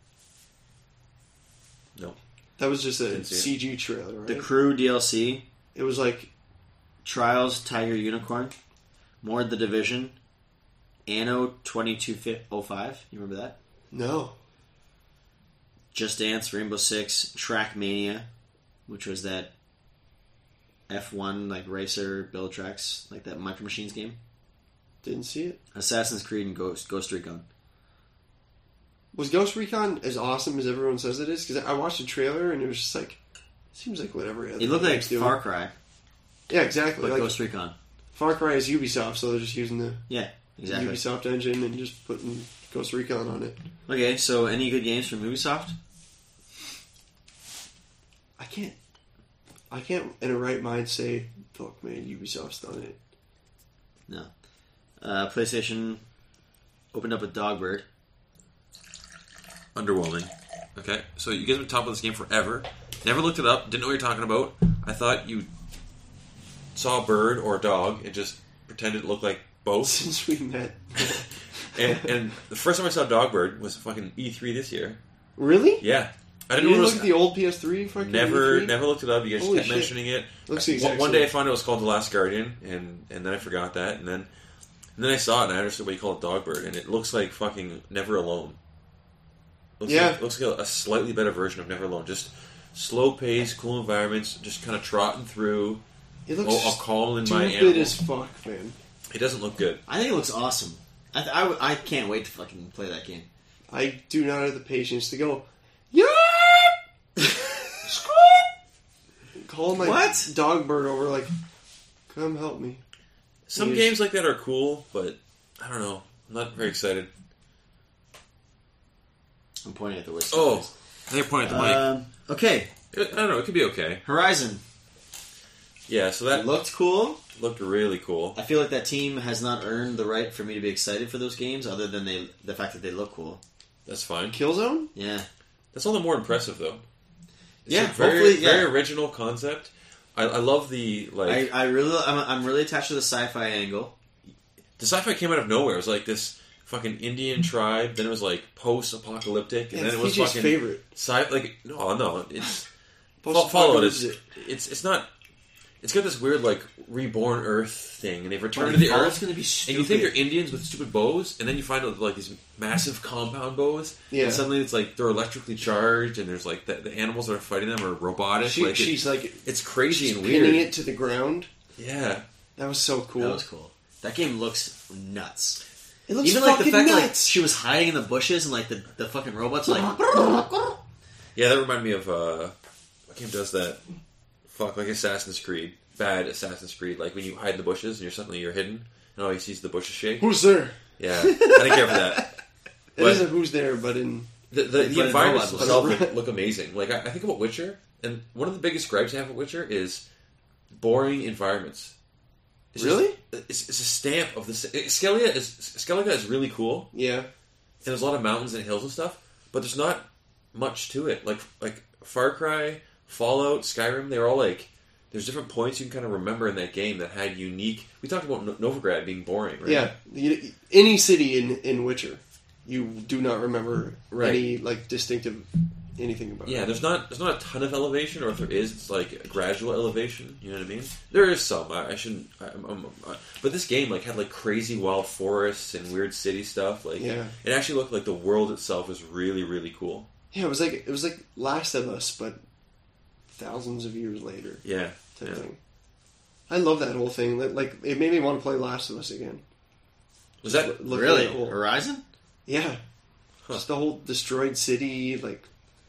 No,
That was just a
Didn't see it.
C G trailer, right?
The Crew D L C,
It was like
Trials, Tiger Unicorn, more The Division, Anno twenty-two oh five. You remember that?
no.
Just Dance, Rainbow Six, Trackmania, which was that F one like racer build tracks, like that Micro Machines game.
Didn't see it.
Assassin's Creed and Ghost Ghost Recon.
Was Ghost Recon as awesome as everyone says it is? Because I watched the trailer and it was just like, seems like whatever.
It looked like Far Cry,
Yeah, exactly.
but
Like
Ghost Recon.
Far Cry is Ubisoft, so they're just using the
Yeah, exactly.
Ubisoft engine and just putting Ghost Recon on it.
Okay, so any good games from Ubisoft?
I can't. I can't, in a right mind, say, "Fuck, man, Ubisoft's done it."
No. Uh, PlayStation opened up with Dogbird.
underwhelming. Okay, so you guys have been talking about this game forever. Never looked it up. Didn't know what you're talking about. I thought you saw a bird or a dog and just pretended it looked like both.
Since we met,
and, and the first time I saw Dogbird was fucking E three this year.
really?
Yeah, I
You
didn't know
didn't
it
look
was.
at the old P S three fucking
Never,
E three?
never looked it up. You guys
Holy
kept
shit.
mentioning it.
Looks the
One-
exact
One
same.
day I found it was called The Last Guardian, and and then I forgot that, and then and then I saw it and I understood what you call it Dogbird, and it looks like fucking Never Alone. Looks
Yeah.
like, looks like a, a slightly better version of Never Alone. Just slow pace, cool environments, just kind of trotting through.
It looks
Oh, I'll call in my
stupid
animal.
as fuck, man.
It doesn't look good.
I think it looks awesome. I, th- I, w- I can't wait to fucking play that game.
I do not have the patience to go, yeah, call my
What?
dog bird over, like, come help me.
Some
Yes.
games like that are cool, but I don't know. I'm not very excited.
I'm pointing at the whisky.
Oh, They're pointing at the mic.
Um, okay,
I don't know. It could be okay.
Horizon
Yeah. So that
looked cool.
looked really cool.
I feel like that team has not earned the right for me to be excited for those games, other than they the fact that they look cool.
That's fine.
Killzone?
Yeah,
That's all the more impressive, though. It's
Yeah,
a very,
hopefully, yeah.
very original concept. I, I love the like.
I, I really, I'm, I'm really attached to the sci-fi angle.
the sci-fi came out of nowhere. It was like this fucking Indian tribe. Then it was like post-apocalyptic, and
Yeah,
then it was
P J's
fucking
favorite.
sci. Like no, no, it's
Post-
follow it.
is
It's,
it?
it's it's not. It's got this weird like reborn Earth thing, and they've returned to
Fucking
the
fall's
Earth.
gonna be
And you think
stupid.
they're Indians with stupid bows, and then you find out like these massive compound bows.
Yeah.
And suddenly it's like they're electrically charged, and there's like the, the animals that are fighting them are robotic.
She,
like it-
she's like
it's crazy
she's
and weird.
pinning it to the ground.
Yeah.
That was so cool.
That was cool. That game looks nuts.
It looks
Even like the
fucking
fact like
nuts.
she was hiding in the bushes and like the, the fucking robots are like.
Yeah, that reminded me of uh, what game does that? Fuck, like Assassin's Creed, bad Assassin's Creed. Like when you hide in the bushes and you're suddenly you're hidden, and all you see is the bushes shake.
Who's there?
Yeah, I didn't care for that.
It
But-
isn't who's there, but in
The, the,
But
the
in
environments
Roblox.
themselves look, look amazing. Like I, I think about Witcher, and one of the biggest gripes I have with Witcher is boring environments. It's just-
Really?
it's, it's a stamp of the Skellige is Skellige is really cool.
yeah.
And there's a lot of mountains and hills and stuff, but there's not much to it. Like like Far Cry, Fallout, Skyrim, they're all like there's different points you can kind of remember in that game that had unique. We talked about No- Novigrad being boring, right?
Yeah, You- any city in in Witcher, you do not remember
Right.
any like distinctive anything about
Yeah,
it.
there's not there's not a ton of elevation, or if there is, it's like a gradual elevation. You know what I mean? There is some. I, I shouldn't. I, I'm, I'm, I, but this game like had like crazy wild forests and weird city stuff. Like
Yeah.
it actually looked like the world itself was really really cool.
Yeah, it was like it was like Last of Us, but thousands of years later
Yeah.
type
yeah.
thing. I love that whole thing. That like it made me want to play Last of Us again.
Was that
Look at
Really?
that whole-
Horizon?
Yeah,
Huh.
just the whole destroyed city, like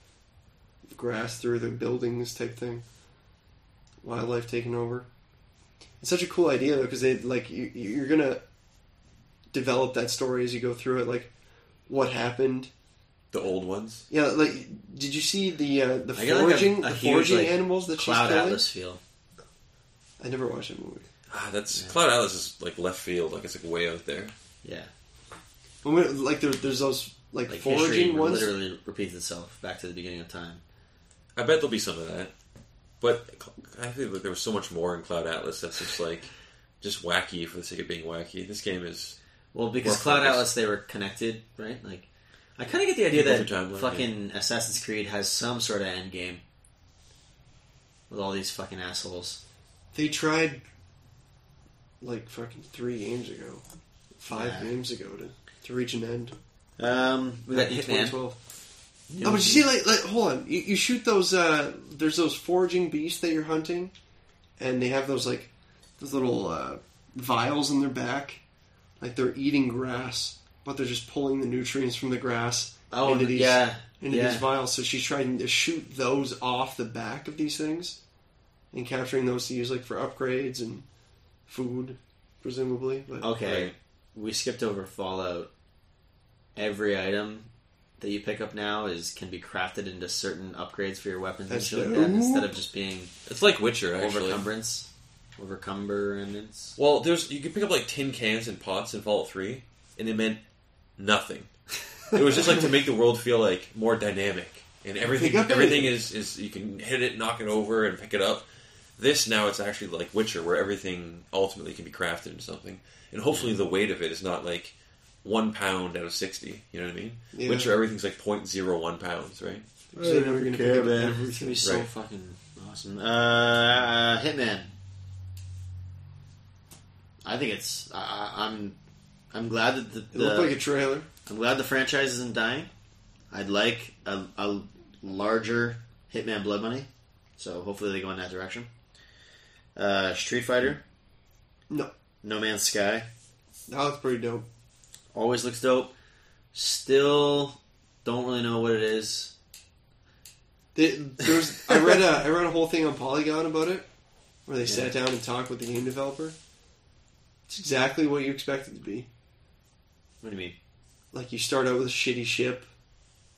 grass through the buildings type thing. Wildlife taking over. It's such a cool idea though, because they like you, you're gonna develop that story as you go through it, like what happened.
the old ones?
Yeah, like did you see the uh, the
I got, like, a-
foraging
a
the
huge,
foraging
like,
animals that she's
Cloud
killing?
Atlas feel.
I never watched that movie.
Ah, that's
Yeah.
Cloud Atlas is like left field. Like it's like way out there.
Yeah.
When we- like there, there's those like,
Like history
foraging ones.
literally repeats itself back to the beginning of time.
I bet there'll be some of that. But I feel like there was so much more in Cloud Atlas that's just like just wacky for the sake of being wacky. This game is
Well, because
More
Cloud
focused.
Atlas, they were connected, right? Like, I kind of get the idea
People
that
through timeline,
fucking Assassin's Creed has some sort of end game with all these fucking assholes.
They tried like fucking three games ago, five
Yeah.
games ago to to reach an end.
Um, we got
Back in
Hitman.
twenty twelve. Oh, but you see, like, like hold on, you, you shoot those. Uh, there's those foraging beasts that you're hunting, and they have those like those little uh, vials in their back, like they're eating grass, but they're just pulling the nutrients from the grass
Oh,
into these
yeah,
into
yeah.
these vials. So she's trying to shoot those off the back of these things, and capturing those to use like for upgrades and food, presumably. But
Okay,
Right.
we skipped over Fallout. Every item that you pick up now is can be crafted into certain upgrades for your weapons
That's
and shit like
dope.
that, instead of just being
it's like Witcher actually.
overcumbrance, overcumbrance.
Well, there's you can pick up like tin cans and pots in Fallout three, and it meant nothing. It was just like to make the world feel like more dynamic, and everything
Pick up
everything
anything.
is is you can hit it, knock it over, and pick it up. This now it's actually like Witcher, where everything ultimately can be crafted into something, and hopefully the weight of it is not like one pound out of sixty. You know what I mean?
Yeah.
Witcher, everything's like point zero one pounds, right?
So you're never gonna pick up
It's
everything.
gonna be so
Right.
fucking awesome. Uh, Hitman. I think it's. I, I- I'm. I'm glad that the.
It looked
the-
like a trailer.
I'm glad the franchise isn't dying. I'd like a, a larger Hitman Blood Money, so hopefully they go in that direction. Uh, Street Fighter.
No,
No Man's Sky.
that looks pretty dope.
Always looks dope. Still don't really know what it is.
They, there was, I read a I read a whole thing on Polygon about it, where they
Yeah.
sat down and talked with the game developer. It's exactly what you expect it to be.
What do you mean?
Like you start out with a shitty ship,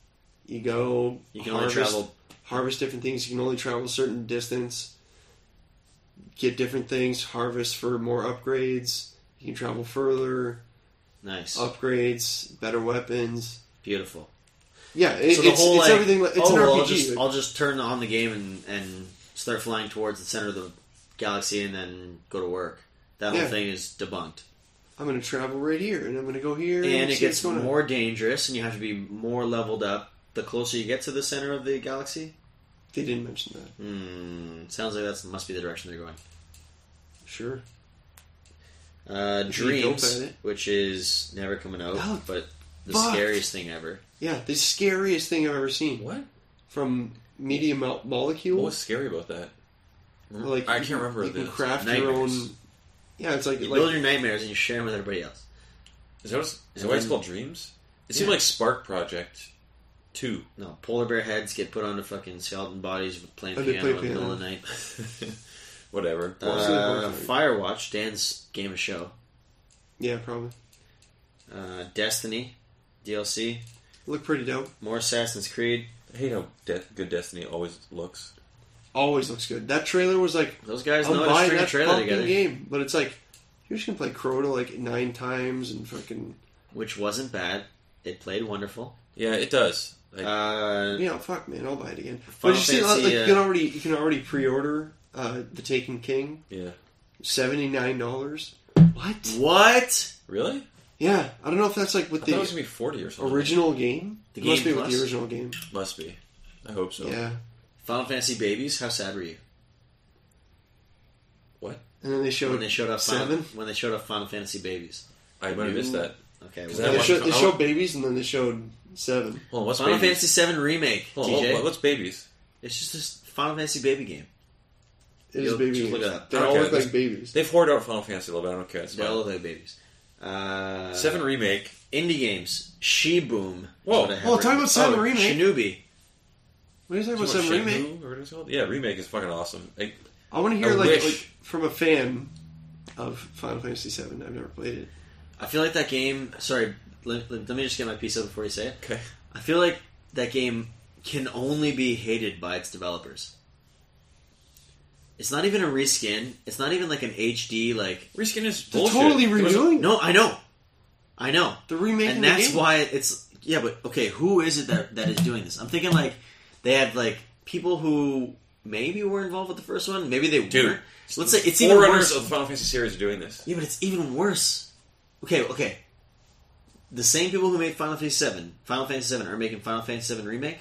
You go
You can
harvest,
only travel.
harvest different things. You can only travel a certain distance. Get different things. Harvest for more upgrades. You can travel further.
Nice.
Upgrades, better weapons.
Beautiful.
Yeah, it,
So the
it's,
whole
it's
like,
everything. It's
oh,
an
well,
R P G.
I'll just, I'll just turn on the game and, and start flying towards the center of the galaxy and then go to work. That whole
Yeah.
thing is debunked.
I'm going to travel right here, and I'm going to go here.
And it
see
gets
what's going on.
more dangerous, and you have to be more leveled up the closer you get to the center of the galaxy.
They didn't mention that.
Hmm. Sounds like that must be the direction they're going.
Sure.
Uh,
If you dope
Dreams,
at it.
which is never coming out,
Oh,
but the
fuck.
scariest thing ever.
Yeah, the scariest thing I've ever seen.
What?
From Media Mo- Molecule.
What was scary about that?
Like
I
you
can't remember
You can
this.
craft your
Nightmares.
own. Yeah, it's like
You
like
build your nightmares and you share them with everybody else.
Is that, what, is
And
that why it's
then-
called Dreams? It seemed
Yeah.
like Spark Project two.
No, polar bear heads get put onto fucking skeleton bodies with playing
Oh, they
piano
play
in the middle
piano.
of the night.
Whatever.
Uh, Firewatch, Dan's game of show.
yeah, probably
Uh, Destiny, D L C.
look pretty dope.
More Assassin's Creed.
I hate how de- good Destiny always looks.
Always looks good. That trailer was like
Those guys
I'm
know how to
buying
string a
that
trailer
fucking
together.
game, but it's like you're just gonna play Crota like nine times and fucking
Which wasn't bad. It played wonderful.
Yeah, it does. Like,
Uh,
yeah, fuck man, I'll buy it again.
Final
but you see,
Fantasy,
like you
uh,
can already you can already pre-order uh, the Taken King,
yeah.
seventy nine dollars. What?
what?
Really?
Yeah, I don't know if that's like
I
with
thought it was
the
gonna be forty or something.
original game.
The
It must
Game
be with
Plus?
the original game.
Must be. I hope so.
Yeah,
Final Fantasy Babies. How sad were you
What?
and then they showed
when they showed off Final,
seven.
when they showed off Final Fantasy Babies?
I might have missed that.
Okay,
'Cause
well,
I
They,
watched-
showed, they
I
showed
wa-
babies, and then they showed seven.
Hold on, what's
Final
babies?
Fantasy seven remake.
Hold on,
T J,
what- what's babies?
it's just this Final Fantasy baby game.
It is
You'll-
baby
just look
games.
it up.
They all
Okay,
look
this-
like babies.
They've hoarded out Final Fantasy a little bit. I don't care. It's
They all
fine.
look like babies. Uh,
Seven remake.
indie games. She-Boom. is
Whoa.
what I have
Well, talk
written.
about Seven
oh,
remake.
Shinobi.
What are you talking about?
What,
Seven
Shenmue,
remake.
or whatever it's called? Yeah, remake is fucking awesome. Like,
I want to hear
I
like,
wish-
like from a fan of Final Fantasy seven. I've never played it.
I feel like that game. Sorry, let, let, let me just get my piece up before you say it.
okay.
I feel like that game can only be hated by its developers. It's not even a reskin. It's not even like an H D. Like
Reskin is
They're
bullshit.
totally
It was-
redoing.
no, I know, I know,
The remake
and
of the
that's
game.
why it's yeah. But okay, who is it that that is doing this? I'm thinking like they had like people who maybe were involved with the first one. Maybe they
Dude,
weren't. Let's say it's even
Forerunners
worse.
of the Final Fantasy series are doing this.
Yeah, but it's even worse. Okay, okay. The same people who made Final Fantasy seven, Final Fantasy seven, are making Final Fantasy seven remake,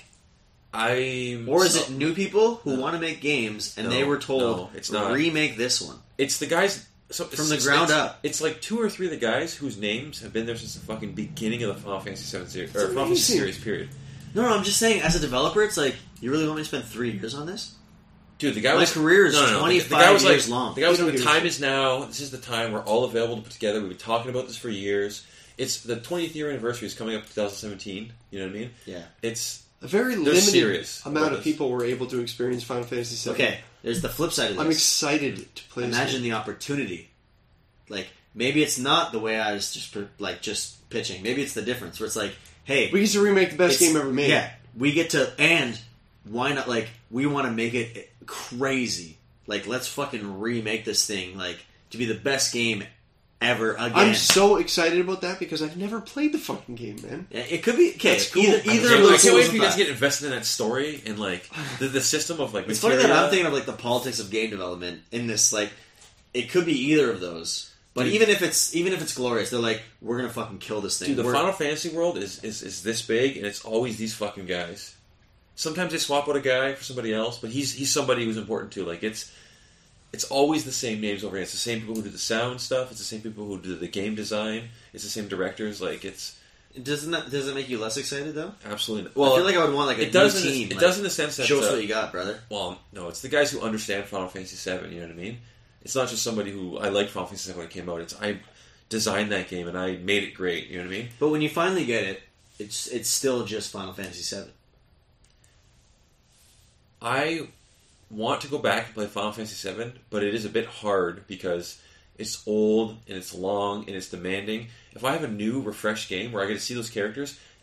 I
or is it new people who want to make games and
No,
they were told
no, it's not.
remake this one?
It's the guys so,
From the
it's-
ground
it's-
up.
It's like two or three of the guys whose names have been there since the fucking beginning of the Final Fantasy seven series or Final Fantasy
amazing.
series. Period.
No, no, I'm just saying, as a developer, it's like you really want me to spend three years on this?
Dude, the guy
My
was
career is
no, no, no. The-
twenty-five
the guy was
years
like,
long.
The guy was
You
like,
don't
the
give a
time
shit.
is now. This is the time. We're all available to put together. We've been talking about this for years. It's the twentieth year anniversary is coming up in twenty seventeen. You know what I mean?
Yeah.
It's
A very
They're
limited
serious
amount
about
of
this.
people were able to experience Final Fantasy seven.
Okay, there's the flip side of this.
I'm excited to play. this
Imagine
game.
the opportunity. Like maybe it's not the way I was just like just pitching. Maybe it's the difference where it's like, hey,
we get to remake the best
it's-
game ever made.
Yeah, we get to, and why not? Like, we want to make it crazy. Like, let's fucking remake this thing, like, to be the best game ever again.
I'm so excited about that because I've never played the fucking game, man.
it could be okay.
That's cool.
Either,
I
either
I
of
can't, I
those.
can't wait
schools
for you
of
guys to
thought.
get invested in that story and like the, the system of like
It's funny that
materia.
I'm thinking of like the politics of game development in this. Like, it could be either of those. But
Dude.
even if it's even if it's glorious, they're like, we're gonna fucking kill this thing.
Dude, the
We're-
Final Fantasy world is, is, is this big, and it's always these fucking guys. Sometimes they swap out a guy for somebody else, but he's he's somebody who's important too. Like it's it's always the same names over here. It's the same people who do the sound stuff. It's the same people who do the game design. It's the same directors. Like it's
doesn't that does it make you less excited though?
absolutely
Well,
well.
I feel like I would want like a
it does.
new
In the,
team.
it
like,
does in the sense that
show us
uh,
what you got, brother.
well, no, it's the guys who understand Final Fantasy seven. You know what I mean? It's not just somebody who I liked Final Fantasy seven when it came out. It's I designed that game and I made it great. You know what I mean?
But when you finally get it, it's it's still just Final Fantasy seven.
I want to go back and play Final Fantasy seven, but it is a bit hard because it's old and it's long and it's demanding. If I have a new, refreshed game where I get to see those characters,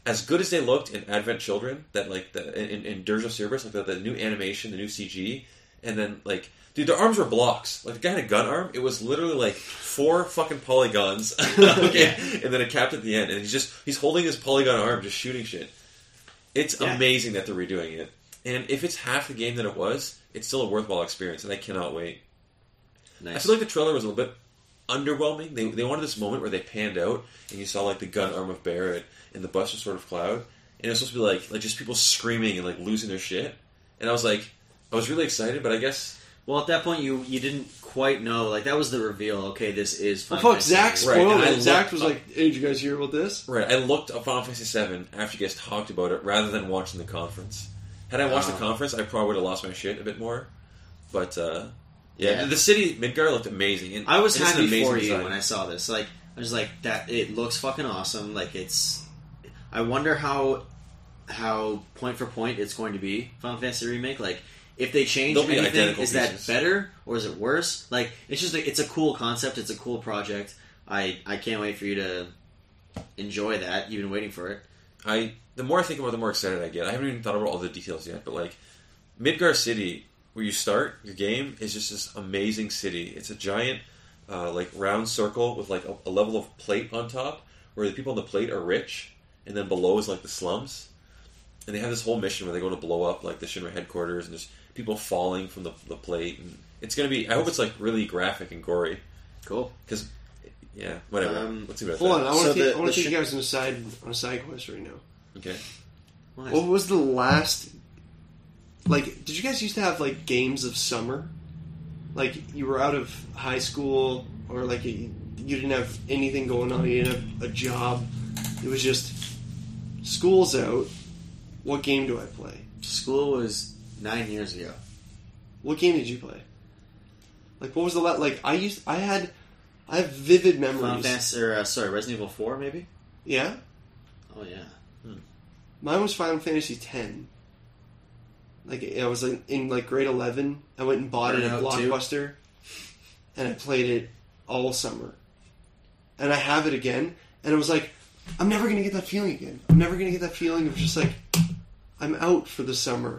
as good as they looked in Advent Children, that like the in, in Dirge of Cerberus, like the, the new animation, the new C G, and then like, dude, their arms were blocks. Like the guy had a gun arm. It was literally like four fucking polygons, okay, and then a cap at the end, and he's just he's holding his polygon arm, just shooting shit. It's
Yeah.
amazing that they're redoing it, and if it's half the game that it was, it's still a worthwhile experience, and I cannot wait.
Nice.
I feel like the trailer was a little bit underwhelming. They they wanted this moment where they panned out and you saw like the gun arm of Barrett and the Buster Sword of Cloud, and it was supposed to be like like just people screaming and like losing their shit. And I was like, I was really excited, but I guess
Well, at that point, you you didn't quite know. Like that was the reveal. Okay, this is.
Well,
Final
fuck, Zach
Fantasy.
Right,
spoiled
and I
it. Zach
looked
was
up-
like, hey, did you guys hear about this?
right. I looked up Final Fantasy seven after you guys talked about it rather than watching the conference. Had I watched
Oh.
the conference, I probably would have lost my shit a bit more. But uh, yeah,
Yeah.
the city Midgar looked amazing. And
I was
it's an
happy
amazing
for you
design.
when I saw this. Like I was like that. It looks fucking awesome. Like it's. I wonder how how point for point it's going to be Final Fantasy remake. Like if they change
They'll be
anything,
identical
is that
pieces.
better or is it worse? Like it's just like, it's a cool concept. It's a cool project. I I can't wait for you to enjoy that. You've been waiting for it.
I the more I think about it, the more excited I get. I haven't even thought about all the details yet, but like Midgar City, where you start your game, is just this amazing city. It's a giant, uh, like round circle with like a, a level of plate on top, where the people on the plate are rich, and then below is like the slums. And they have this whole mission where they go to blow up like the Shinra headquarters, and there's people falling from the, the plate. And it's gonna be. I hope it's like really graphic and gory,
Cool.
because yeah, whatever.
Um,
Let's see about
Hold
that.
on, I want
So
to
the-
take, I want
the
to take
sh-
you guys on a side on a side quest right now.
Okay.
Nice.
What was the last? Like, did you guys used to have like games of summer? Like you were out of high school, or like you, you didn't have anything going on. You didn't have a job. It was just school's out. What game do I play?
School was nine years ago.
What game did you play? Like, what was the la- like? I used. I had. I have vivid
Final
memories.
Fantasy, or uh, sorry, Resident Evil four, maybe.
Yeah,
Oh yeah.
mine was Final Fantasy X. Like I was like in like grade eleven. I went and bought it at
Burnout two?
Blockbuster, and I played it all summer. And I have it again, and it was like, I'm never gonna get that feeling again. I'm never gonna get that feeling of just like, I'm out for the summer.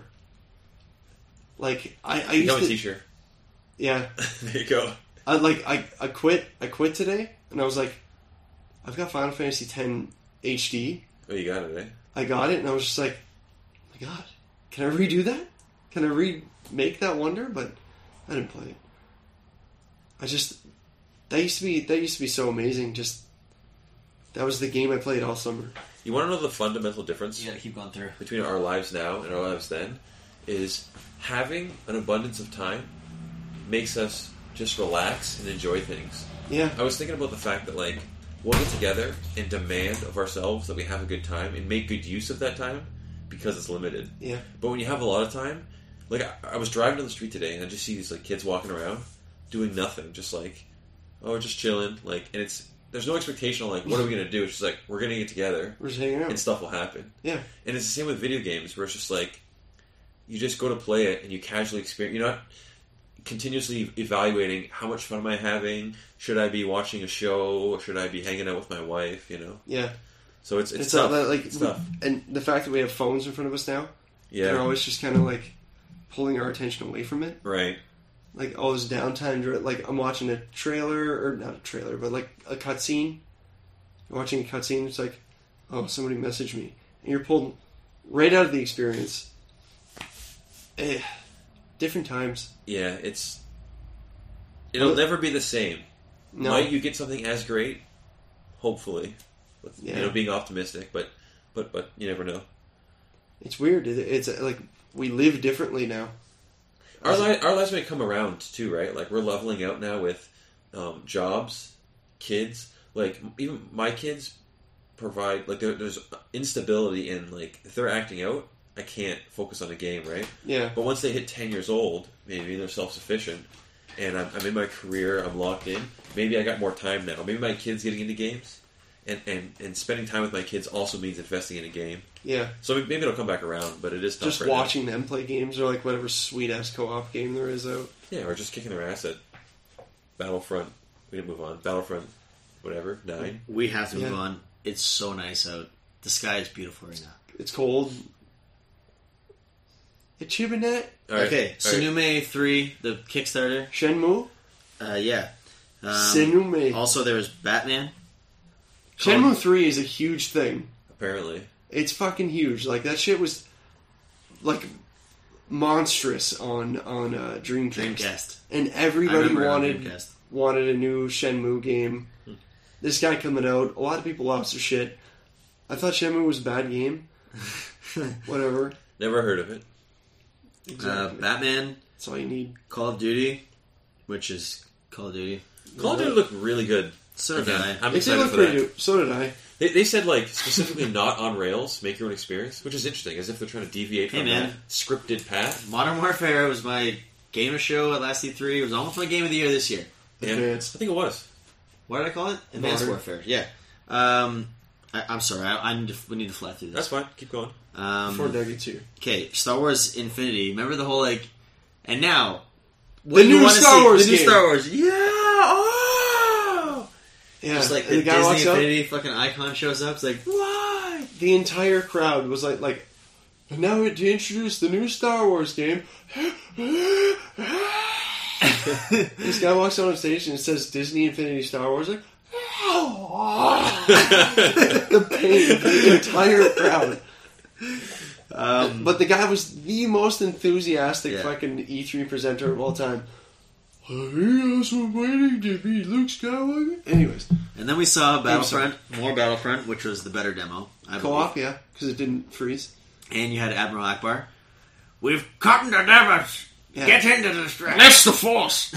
Like I, I
You
used
have a
to,
t-shirt.
yeah.
There you go.
I like I, I quit I quit today, and I was like, I've got Final Fantasy X H D.
Oh, you got it, eh?
I got it, and I was just like, oh my god, can I redo that? Can I remake that wonder? But I didn't play it. I just that used to be that used to be so amazing. Just that was the game I played all summer.
You want to know the fundamental difference
You gotta keep going through.
between our lives now and our lives then? Is having an abundance of time makes us just relax and enjoy things.
Yeah,
I was thinking about the fact that, like, we'll get together and demand of ourselves that we have a good time and make good use of that time because it's limited.
yeah,
But when you have a lot of time, like, I, I was driving down the street today and I just see these, like, kids walking around doing nothing, just like, oh, just chilling, like, and it's, there's no expectation on, like, what are we going to do? It's just like, we're going to get together
we're just hanging out.
and stuff will happen.
Yeah,
And it's the same with video games, where it's just like you just go to play it and you casually experience. You're not continuously evaluating how much fun am I having. Should I be watching a show? Or should I be hanging out with my wife? You know.
yeah.
So it's it's,
It's
tough.
not that, like,
it's tough.
and the fact that we have phones in front of us now, they're
Yeah.
always just kind of like pulling our attention away from it.
Right.
Like all this downtime, dr- like I'm watching a trailer, or not a trailer, but like a cutscene. You're watching a cutscene, it's like, oh, somebody messaged me. And you're pulled right out of the experience. Eh, different times.
Yeah. It's it'll
Well,
never be the same.
No.
Might you get something as great? Hopefully. With,
Yeah.
You know, being optimistic, but but but you never know.
It's weird. It- It's uh, like we live differently now.
Our, li- our lives may come around too, right? Like we're leveling out now with um, jobs, kids. Like even my kids provide like there, there's instability in like if they're acting out, I can't focus on a game, right?
Yeah.
But once they hit ten years old, maybe they're self sufficient, and I'm, I'm in my career, I'm locked in. Maybe I got more time now. Maybe my kids getting into games, and, and, and spending time with my kids also means investing in a game.
Yeah.
So maybe it'll come back around, but it is tough
Just
right now.
watching them play games or like whatever sweet ass co op game there is out.
Yeah, or just kicking their ass at Battlefront. We didn't move on. Battlefront, whatever, nine.
We have to move
Yeah.
on. It's so nice out. The sky is beautiful right now.
It's cold. Ichibanet?
All right,
Okay,
all right.
Sunume three, the Kickstarter.
Shenmue?
Uh, yeah. Um,
Sunume.
Also, there was Batman.
Shenmue three is a huge thing.
Apparently.
It's fucking huge. Like, that shit was, like, monstrous on, on uh, Dreamcast.
Dreamcast.
And
I
everybody
remember on
wanted
Dreamcast.
wanted a new Shenmue game. This guy coming out, a lot of people lost their shit. I thought Shenmue was a bad game. Whatever.
Never heard of it.
Uh,
Exactly.
Batman,
That's all you need.
Call of Duty, which is Call of Duty.
Call of Duty looked really good.
So did
Again,
I.
I'm
It did
excited
look
for
pretty
that.
good. So did I.
They, they said, like, specifically not on rails, make your own experience, which is interesting, as if they're trying to deviate
Hey,
from
man.
that scripted path.
Modern Warfare was my game of show at last E three. It was almost my game of the year this year.
Yeah,
Advanced.
I think it was.
What did I call it? Advanced
Modern.
Warfare. Yeah. Um, I, I'm sorry. I, I need to, we need to fly through
That's
this.
fine. Keep going.
Before
Um,
Doug gets here.
okay, Star Wars Infinity. Remember the whole like, and now what
The
do you
new
want to
Star
see?
Wars
the new
game.
Star Wars. Yeah. Oh.
Yeah.
Just like
and
the,
the guy
Disney
walks out.
Infinity fucking icon shows up. It's like, why?
The entire crowd was like, like, and now to introduce the new Star Wars game. This guy walks out on stage and it says Disney Infinity Star Wars. Like, the pain of the entire crowd.
Um,
But the guy was the most enthusiastic
Yeah.
fucking E three presenter of all time. I also waiting to be Luke Skywalker. Anyways,
and then we saw Battlefront, more Battlefront, which was the better demo. I
co-op,
believe.
yeah, because it didn't freeze.
And you had Admiral Akbar. We've caught the devils.
Yeah.
Get into the strap.
Bless the force.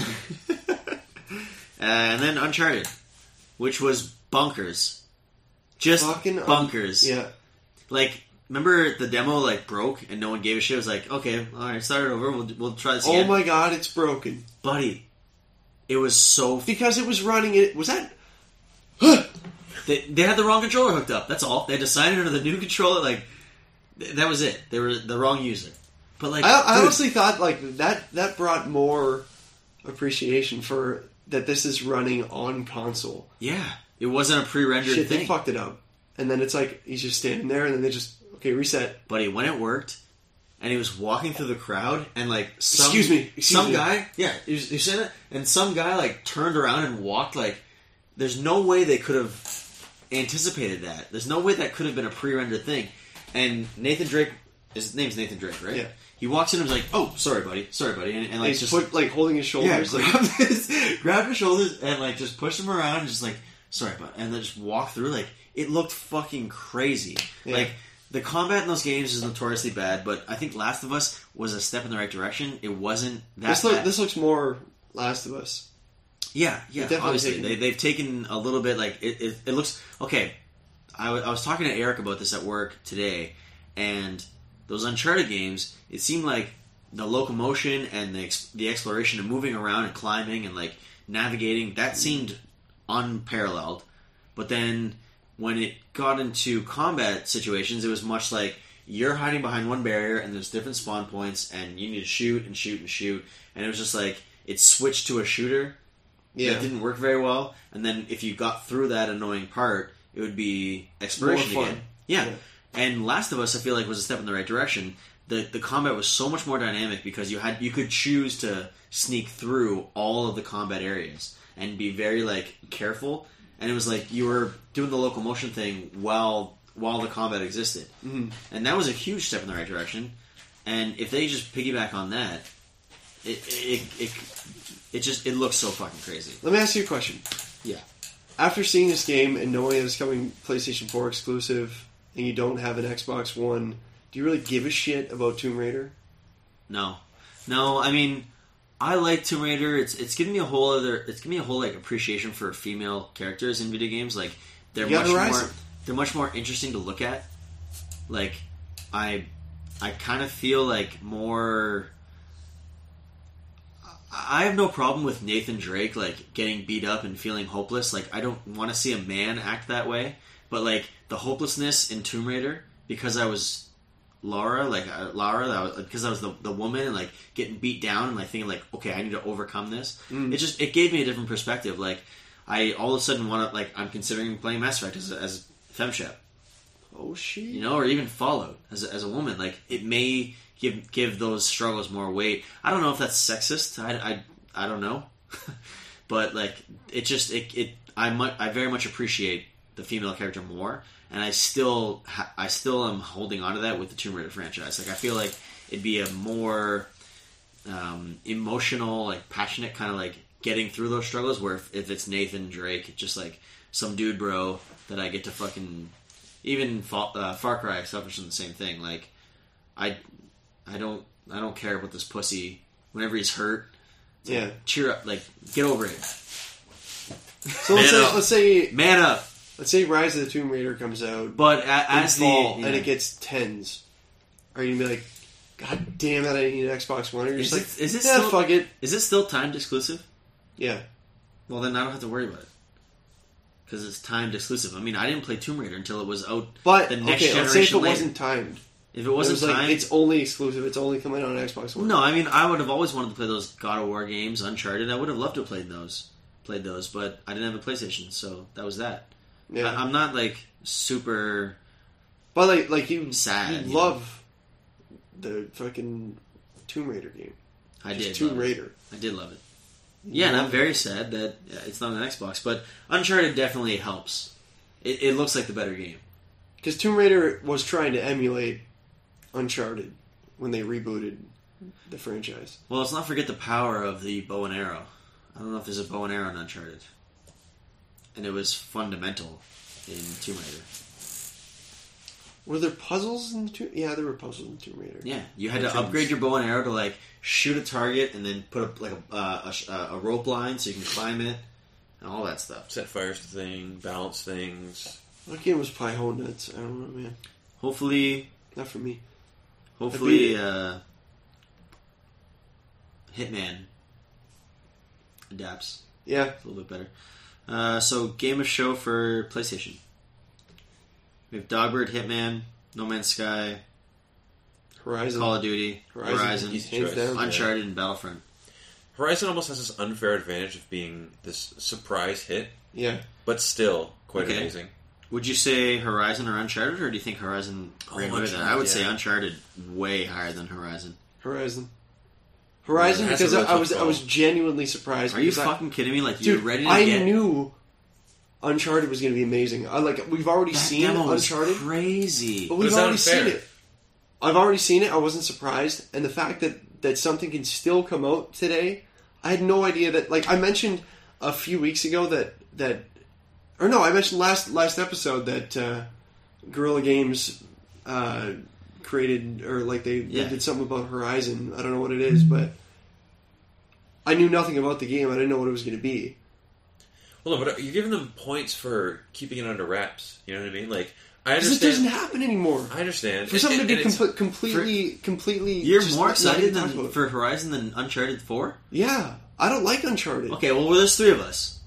Uh, and then Uncharted, which was bunkers. Just
Fucking un-
bunkers.
Yeah,
Like, remember the demo, like, broke and no one gave a shit? It was like, okay, alright, start it over. We'll, we'll try this
oh
again.
my god, it's broken
Buddy, it was so... F-
because it was running it. Was that?
they, they had the wrong controller hooked up. That's all. They had to sign it under the new controller. Like, th- that was it. They were the wrong user. But, like,
I, I
dude,
honestly thought like that. That brought more appreciation for that. This is running on console.
yeah, it wasn't a pre-rendered
Shit,
thing.
they fucked it up. And then it's like he's just standing there, and then they just okay reset.
Buddy, when it worked, and he was walking through the crowd, and like some,
Excuse me, excuse
some
me.
guy, yeah, you, you said it, and some guy like turned around and walked. Like, there's no way they could have anticipated that. There's no way that could have been a pre-rendered thing. And Nathan Drake, his name's Nathan Drake, right?
Yeah.
He walks in and was like, "Oh, sorry, buddy, sorry, buddy," and, and like
He's
just
put like holding his
yeah,
shoulders. like,
grabbed his, grabbed his shoulders and like just pushed him around, and just like, "Sorry, bud," and then just walk through. Like, it looked fucking crazy.
Yeah.
Like, the combat in those games is notoriously bad, but I think Last of Us was a step in the right direction. It wasn't that
this, look,
bad.
this looks more Last of Us.
yeah, yeah,
definitely
obviously.
taken-
They, they've taken a little bit, like, it, it, it looks... Okay, I, w- I was talking to Eric about this at work today, and those Uncharted games, it seemed like the locomotion and the, ex- the exploration and moving around and climbing and, like, navigating, that seemed unparalleled. But then when it got into combat situations, it was much like you're hiding behind one barrier and there's different spawn points and you need to shoot and shoot and shoot. And it was just like it switched to a shooter.
Yeah.
It didn't work very well. And then if you got through that annoying part, it would be exploration
More fun.
again. Yeah.
Yeah.
And Last of Us, I feel like, was a step in the right direction. The the combat was so much more dynamic because you had you could choose to sneak through all of the combat areas and be very like careful. And it was like you were doing the locomotion thing while while the combat existed,
Mhm.
and that was a huge step in the right direction. And if they just piggyback on that, it it it, it just it looks so fucking crazy.
Let me ask you a question.
Yeah.
After seeing this game and knowing it's coming PlayStation four exclusive, and you don't have an Xbox One, do you really give a shit about Tomb Raider?
No, no. I mean, I like Tomb Raider. It's it's given me a whole other. It's given me a whole like appreciation for female characters in video games. Like they're
You got
much
Horizon.
more. They're much more interesting to look at. Like I, I kind of feel like more. I have no problem with Nathan Drake like getting beat up and feeling hopeless. Like I don't want to see a man act that way. But like the hopelessness in Tomb Raider, because I was Laura, like uh, Lara, that was, because I was the, the woman and like getting beat down and like thinking like, okay, I need to overcome this.
Mm.
It just it gave me a different perspective. Like I all of a sudden want to like I'm considering playing Mass Effect as a, as FemShep.
Oh shit.
You know, or even Fallout as a, as a woman, like it may give give those struggles more weight. I don't know if that's sexist. I, I, I don't know, but like it just it, it I mu- I very much appreciate the female character more, and I still ha- I still am holding on to that with the Tomb Raider franchise. Like I feel like it'd be a more um, emotional, like passionate kind of like getting through those struggles. Where if, if it's Nathan Drake, it's just like some dude bro that I get to fucking. Even Far, uh, Far Cry suffers from the same thing. Like, I, I don't, I don't care about this pussy. Whenever he's hurt, it's
Yeah.
like, cheer up. Like, get over it.
So let's
Man
say,
up.
let's say
Man up.
let's say Rise of the Tomb Raider comes out
But a,
in
as the
fall
yeah.
and it gets tens. Are you gonna be like, God damn it, I need an Xbox One? Or you're
is
just
it,
like,
is it
yeah,
still
fuck it.
is it still timed exclusive?
Yeah.
Well, then I don't have to worry about it because it's timed exclusive. I mean, I didn't play Tomb Raider until it was out.
But
the next
okay,
generation
let's say if it
later.
wasn't timed.
If it wasn't
it was like,
timed,
it's only exclusive. It's only coming out on Xbox One.
no. I mean, I would have always wanted to play those God of War games, Uncharted. I would have loved to have played those, played those, but I didn't have a PlayStation, so that was that.
Yeah.
I, I'm not like super.
But like, like you,
Sad,
you
you know?
love the fucking Tomb Raider game.
I
Just
did.
Tomb
love it.
Raider.
I did love it. Yeah, and I'm very sad that uh, it's not on Xbox, but Uncharted definitely helps. It, it looks like the better game.
Because Tomb Raider was trying to emulate Uncharted when they rebooted the franchise.
Well, let's not forget the power of the bow and arrow. I don't know if there's a bow and arrow in Uncharted. And it was fundamental in Tomb Raider.
Were there puzzles in the Tomb? Yeah, there were puzzles in Tomb Raider.
Yeah, you had to
Missions.
upgrade your bow and arrow to like shoot a target and then put a, like a, uh, a, sh- uh, a rope line so you can climb it and all that stuff.
Set fires to things, balance things.
That game was probably whole nuts. I don't know, man.
Hopefully,
Not for me.
hopefully,
it.
uh, Hitman adapts
Yeah.
a little bit better. Uh, so, game of show for PlayStation. We have Dogbird, Hitman, No Man's Sky,
Horizon.
Call of Duty,
Horizon.
Horizon,
Easy
Hands
choice.
down.
Yeah.
Uncharted, and Battlefront.
Horizon almost has this unfair advantage of being this surprise hit,
Yeah.
but still quite
Okay.
amazing.
Would you say Horizon or Uncharted, or do you think Horizon right
Oh,
away with that?
Uncharted,
I would say
yeah.
Uncharted way higher than Horizon.
Horizon. Horizon,
Yeah, that's
because
a
I,
real
I was
tough
I was
call.
genuinely surprised.
Are you
because I-
fucking kidding me? Like, you're
Dude,
ready to
I
get...
knew Uncharted was going to be amazing. I like we've already
that
seen
demo was
Uncharted,
crazy.
but we've
it's
already
unfair.
seen it. I've already seen it. I wasn't surprised, and the fact that that something can still come out today, I had no idea that. Like I mentioned a few weeks ago that that, or no, I mentioned last last episode that uh, Guerrilla Games uh, created or like they,
Yeah.
they did something about Horizon. I don't know what it is, but I knew nothing about the game. I didn't know what it was going to be.
Well, no, but you're giving them points for keeping it under wraps. You know what I mean? Like, I
Because it
understand.
doesn't happen anymore.
I understand.
For something
And-
to
and
be
it's-
com- completely, completely,
You're
just
more
not
excited
even talked
than
about.
for Horizon than Uncharted four?
Yeah, I don't like Uncharted.
Okay, well, there's three of us.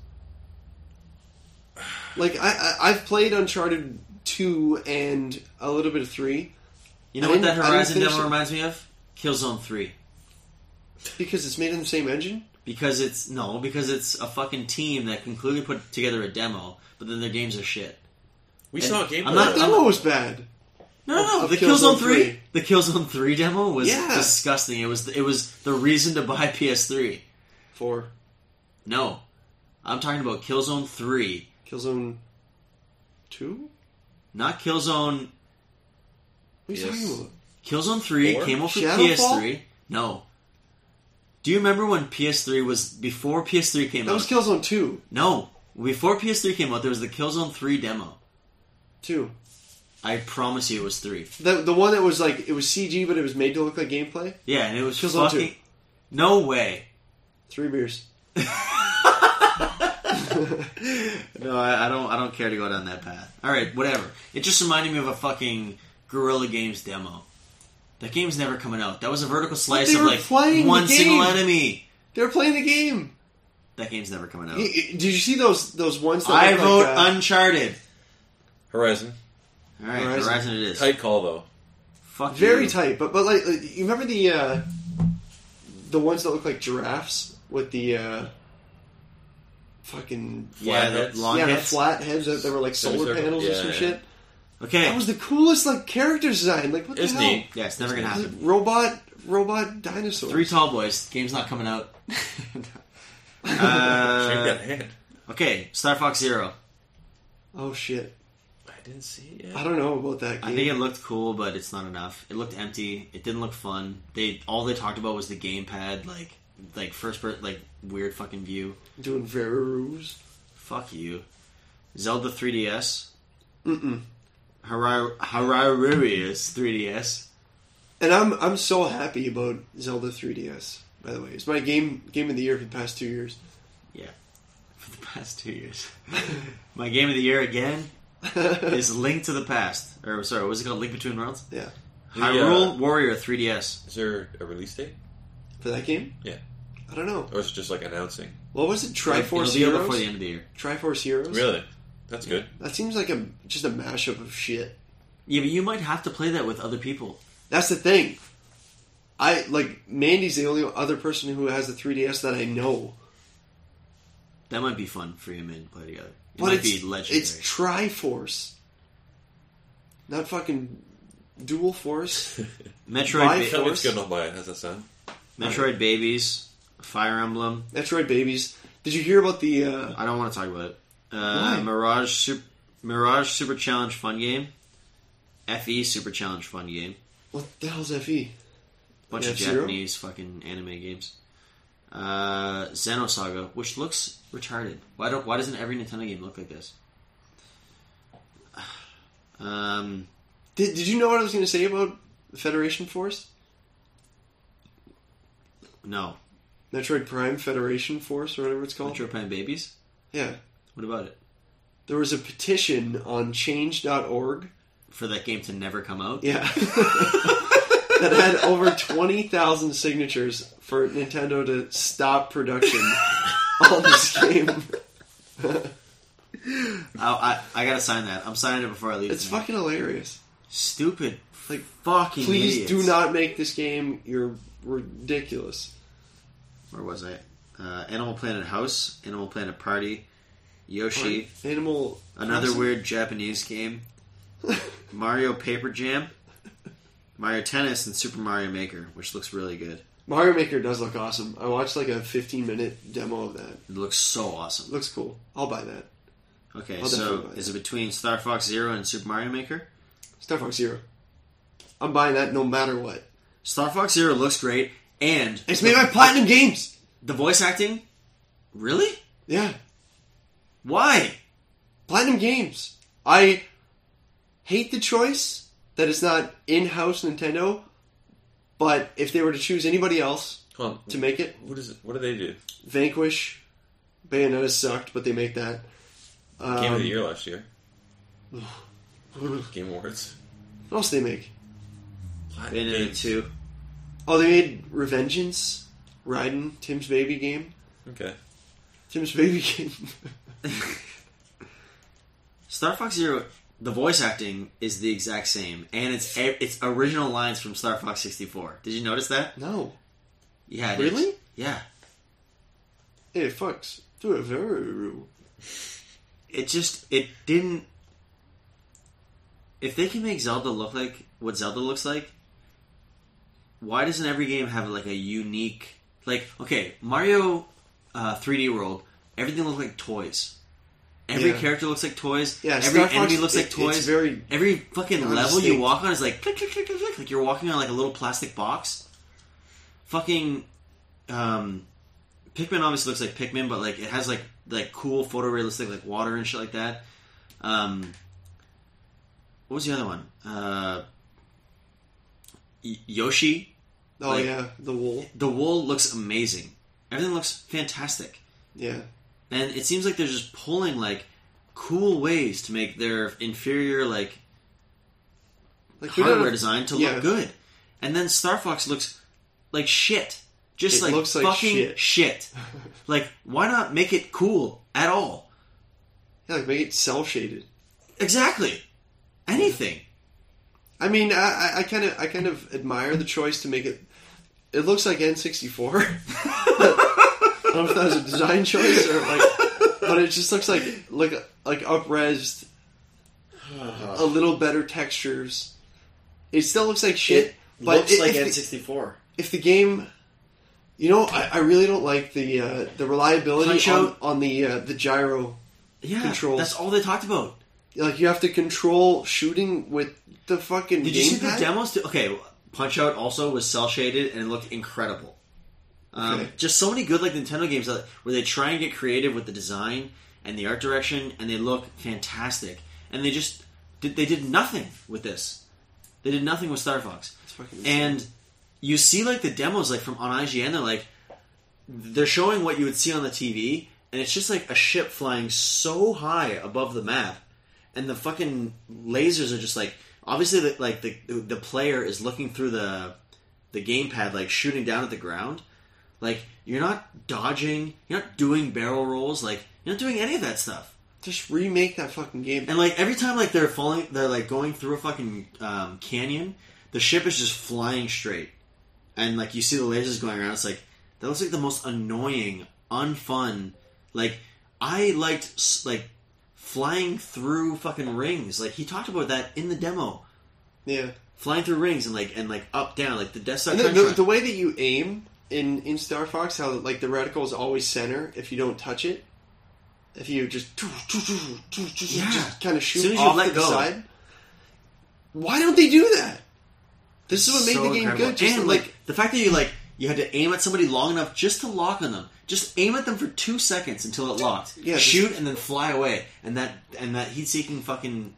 Like I, I, I've played Uncharted two and a little bit of three
You know
I
what that
didn't- I didn't
Horizon
finish
demo
it.
reminds me of? Killzone three.
because it's made in the same engine.
Because it's... No, because it's a fucking team that can clearly put together a demo, but then their games are shit.
we
and
saw a gameplay.
I'm not-
The demo was bad.
No, no, no.
Of
The
Killzone
Killzone three,
three.
the Killzone three demo was
Yeah.
disgusting. It was it was the reason to buy P S three.
Four
No, I'm talking about Killzone three,
Killzone two.
not Killzone.
What are you
Yes.
talking about?
Killzone three
Four?
came out for
Shadowfall?
P S three. No. Do you remember when P S three was before P S three came
That
out?
was Killzone two.
No, before P S three came out, there was the Killzone three demo.
Two.
I promise you, it was three.
The the one that was like it was C G, but it was made to look like gameplay.
Yeah, and it was
Killzone
fucking.
two.
No way.
Three beers.
No, I, I don't. I don't care to go down that path. All right, whatever. It just reminded me of a fucking Guerrilla Games demo. That game's never coming out. That was a vertical slice
they
of
were
like
playing
one
the
single
game.
enemy.
They were playing the game.
That game's never coming out.
Y- y- Did you see those those ones? That
I
look
vote
like, uh,
Uncharted.
Horizon.
All right,
Horizon.
Horizon, it is.
Tight call though.
Fuck
very
you.
tight. But but like like, you remember the uh, the ones that look like giraffes with the uh, fucking
Yeah,
Flat
the
heads.
long
yeah the
heads.
flat heads that, that were like solar
Semicircle?
panels or
Yeah,
some
yeah.
shit.
Okay.
That was the coolest like character design. Like what
It's
the hell?
neat.
Yeah, it's never gonna happen.
Robot, robot dinosaurs.
Three tall boys. Game's not coming out.
Shake
uh,
that hand.
okay, Star Fox Zero.
Oh shit!
I didn't see it yet.
I don't know about that game.
I think it looked cool, but it's not enough. It looked empty. It didn't look fun. They all they talked about was the gamepad, like like first person, like weird fucking view.
Doing Verus.
Fuck you. Zelda three D S.
Mm-mm.
Harar- Hararius three D S.
And I'm I'm so happy about Zelda three D S. By the way, it's my game game of the year for the past two years.
Yeah, for the past two years. My game of the year again is Link to the Past. Or sorry, what was it called? Link Between Worlds.
Yeah,
Hyrule Warrior three D S.
Is there a release date?
for that game.
Yeah.
I don't know.
Or is it just like announcing?
What was it? Triforce
It'll be out
Heroes.
before the end of the year.
Triforce Heroes.
Really? That's good.
That seems like a just a mashup of shit.
Yeah, but you might have to play that with other people.
That's the thing. I like Mandy's the only other person who has the three D S that I know.
That might be fun for you and Min to play together. It
But
might
it's,
be legendary.
it's Triforce. Not fucking Dual Force.
Metroid,
Bi-
ba-
Tell me
Force?
it's good enough by it. How's that sound?
Metroid Babies, Fire Emblem.
Metroid Babies. Did you hear about the uh,
I don't want to talk about it. Uh,
Why?
Mirage Super, Mirage Super Challenge Fun Game. F E Super Challenge Fun Game.
what the hell's F E?
Bunch of
F-Zero?
Japanese fucking anime games. Uh, Xenosaga, which looks retarded. Why don't? Why doesn't every Nintendo game look like this? Um,
Did Did you know what I was going to say about Federation Force?
no.
Metroid Prime Federation Force or whatever it's called.
Metroid Prime Babies.
Yeah,
What about it?
there was a petition on change dot org.
For that game to never come out.
Yeah. That had over twenty thousand signatures for Nintendo to stop production on this game.
I, I I gotta sign that. I'm signing it before I leave.
It's
tonight.
fucking hilarious.
Stupid.
Like,
Fucking
please
idiots.
do not make this game. You're ridiculous.
Where was I? Uh, Animal Planet House, Animal Planet Party, Yoshi,
Animal.
another
Crossing?
weird Japanese game, Mario Paper Jam, Mario Tennis, and Super Mario Maker, which looks really good.
Mario Maker does look awesome. I watched like a fifteen minute demo of that.
It looks so awesome.
Looks cool. I'll buy that.
Okay,
I'll
so
definitely buy
is
that.
it between Star Fox Zero and Super Mario Maker?
Star Fox Zero. I'm buying that no matter what.
Star Fox Zero looks great, and
It's made by Platinum Games.
the voice acting. Really?
Yeah,
Why?
Platinum Games. I hate the choice that it's not in-house Nintendo, but if they were to choose anybody else
Hold on.
to make it,
What is it? What do they do?
Vanquish, Bayonetta sucked, but they make that. Um,
Game of the year last year. Game Awards.
What else do they make?
Bayonetta
Games.
two.
Oh, they made Revengeance, Raiden, Tim's baby game.
Okay.
Tim's baby game.
Star Fox Zero, the voice acting is the exact same, and it's it's original lines from Star Fox sixty-four. Did you notice that?
No.
Yeah. it is.
Really?
Yeah.
Hey, fucks. Do it very.
It just it didn't. If they can make Zelda look like what Zelda looks like, why doesn't every game have like a unique like? Okay, Mario uh, three D World, everything looks like toys. Every
Yeah.
character looks like toys.
Yeah,
every
Star Fox,
enemy looks like
it-
toys.
it's very
Every fucking
not
level you
distinct.
walk on is like click, click, click, click, click. Like you're walking on like a little plastic box. Fucking, um, Pikmin obviously looks like Pikmin, but like it has like like cool photorealistic like water and shit like that. Um, what was the other one? Uh, Y- Yoshi.
Oh
Like-
yeah, the wool.
The wool looks amazing. Everything looks fantastic.
Yeah.
And it seems like they're just pulling like cool ways to make their inferior like
Like we
hardware
don't-
design to
yeah.
look good. And then Star Fox looks like shit. Just
It
like
looks like
fucking
shit.
shit. Like, why not make it cool at all?
Yeah, like make it cell shaded.
Exactly. Anything.
I mean, I, I kind of, I kind of admire the choice to make it. It looks like N sixty-four. I don't know if that was a design choice or like, but it just looks like like like up-resed a little better textures. It still looks like shit,
It
but
looks
it,
like
if,
N
the,
sixty-four.
if the game, you know, I, I really don't like the uh, the reliability
Punch
on,
out.
on the uh, the gyro.
Yeah,
Controls.
that's all they talked about.
Like you have to control shooting with the fucking
Did you see the
gamepad.
demos? Too? Okay, Punch Out also was cell shaded and it looked incredible. Um,
Okay.
Just so many good like Nintendo games that, where they try and get creative with the design and the art direction, and they look fantastic. And they just did, they did nothing with this. They did nothing with Star Fox.
It's fucking insane.
And you see like the demos like from on I G N. They're like they're showing what you would see on the T V, and it's just like a ship flying so high above the map, and the fucking lasers are just like obviously the, like the the player is looking through the the gamepad like shooting down at the ground. Like you're not dodging, you're not doing barrel rolls, like you're not doing any of that stuff.
Just remake that fucking game.
And like every time like they're falling, they're like going through a fucking um, canyon, the ship is just flying straight, and like you see the lasers going around. It's like that looks like the most annoying, unfun. Like I liked s- like flying through fucking rings. Like he talked about that in the demo,
Yeah.
flying through rings and like and like up down like the Death Star.
And the,
Time
the,
Track.
the way that you aim in, in Star Fox, how like the reticle is always center if you don't touch it. If you just
Yeah.
just kind of shoot
As soon as you
off
let
to the
go.
side. Why don't they do that? This is what made
So
the game
incredible.
good. Just
and
like,
like the fact that you like you had to aim at somebody long enough just to lock on them. Just aim at them for two seconds until it locked.
Yeah,
shoot and then fly away. And that and that heat-seeking fucking.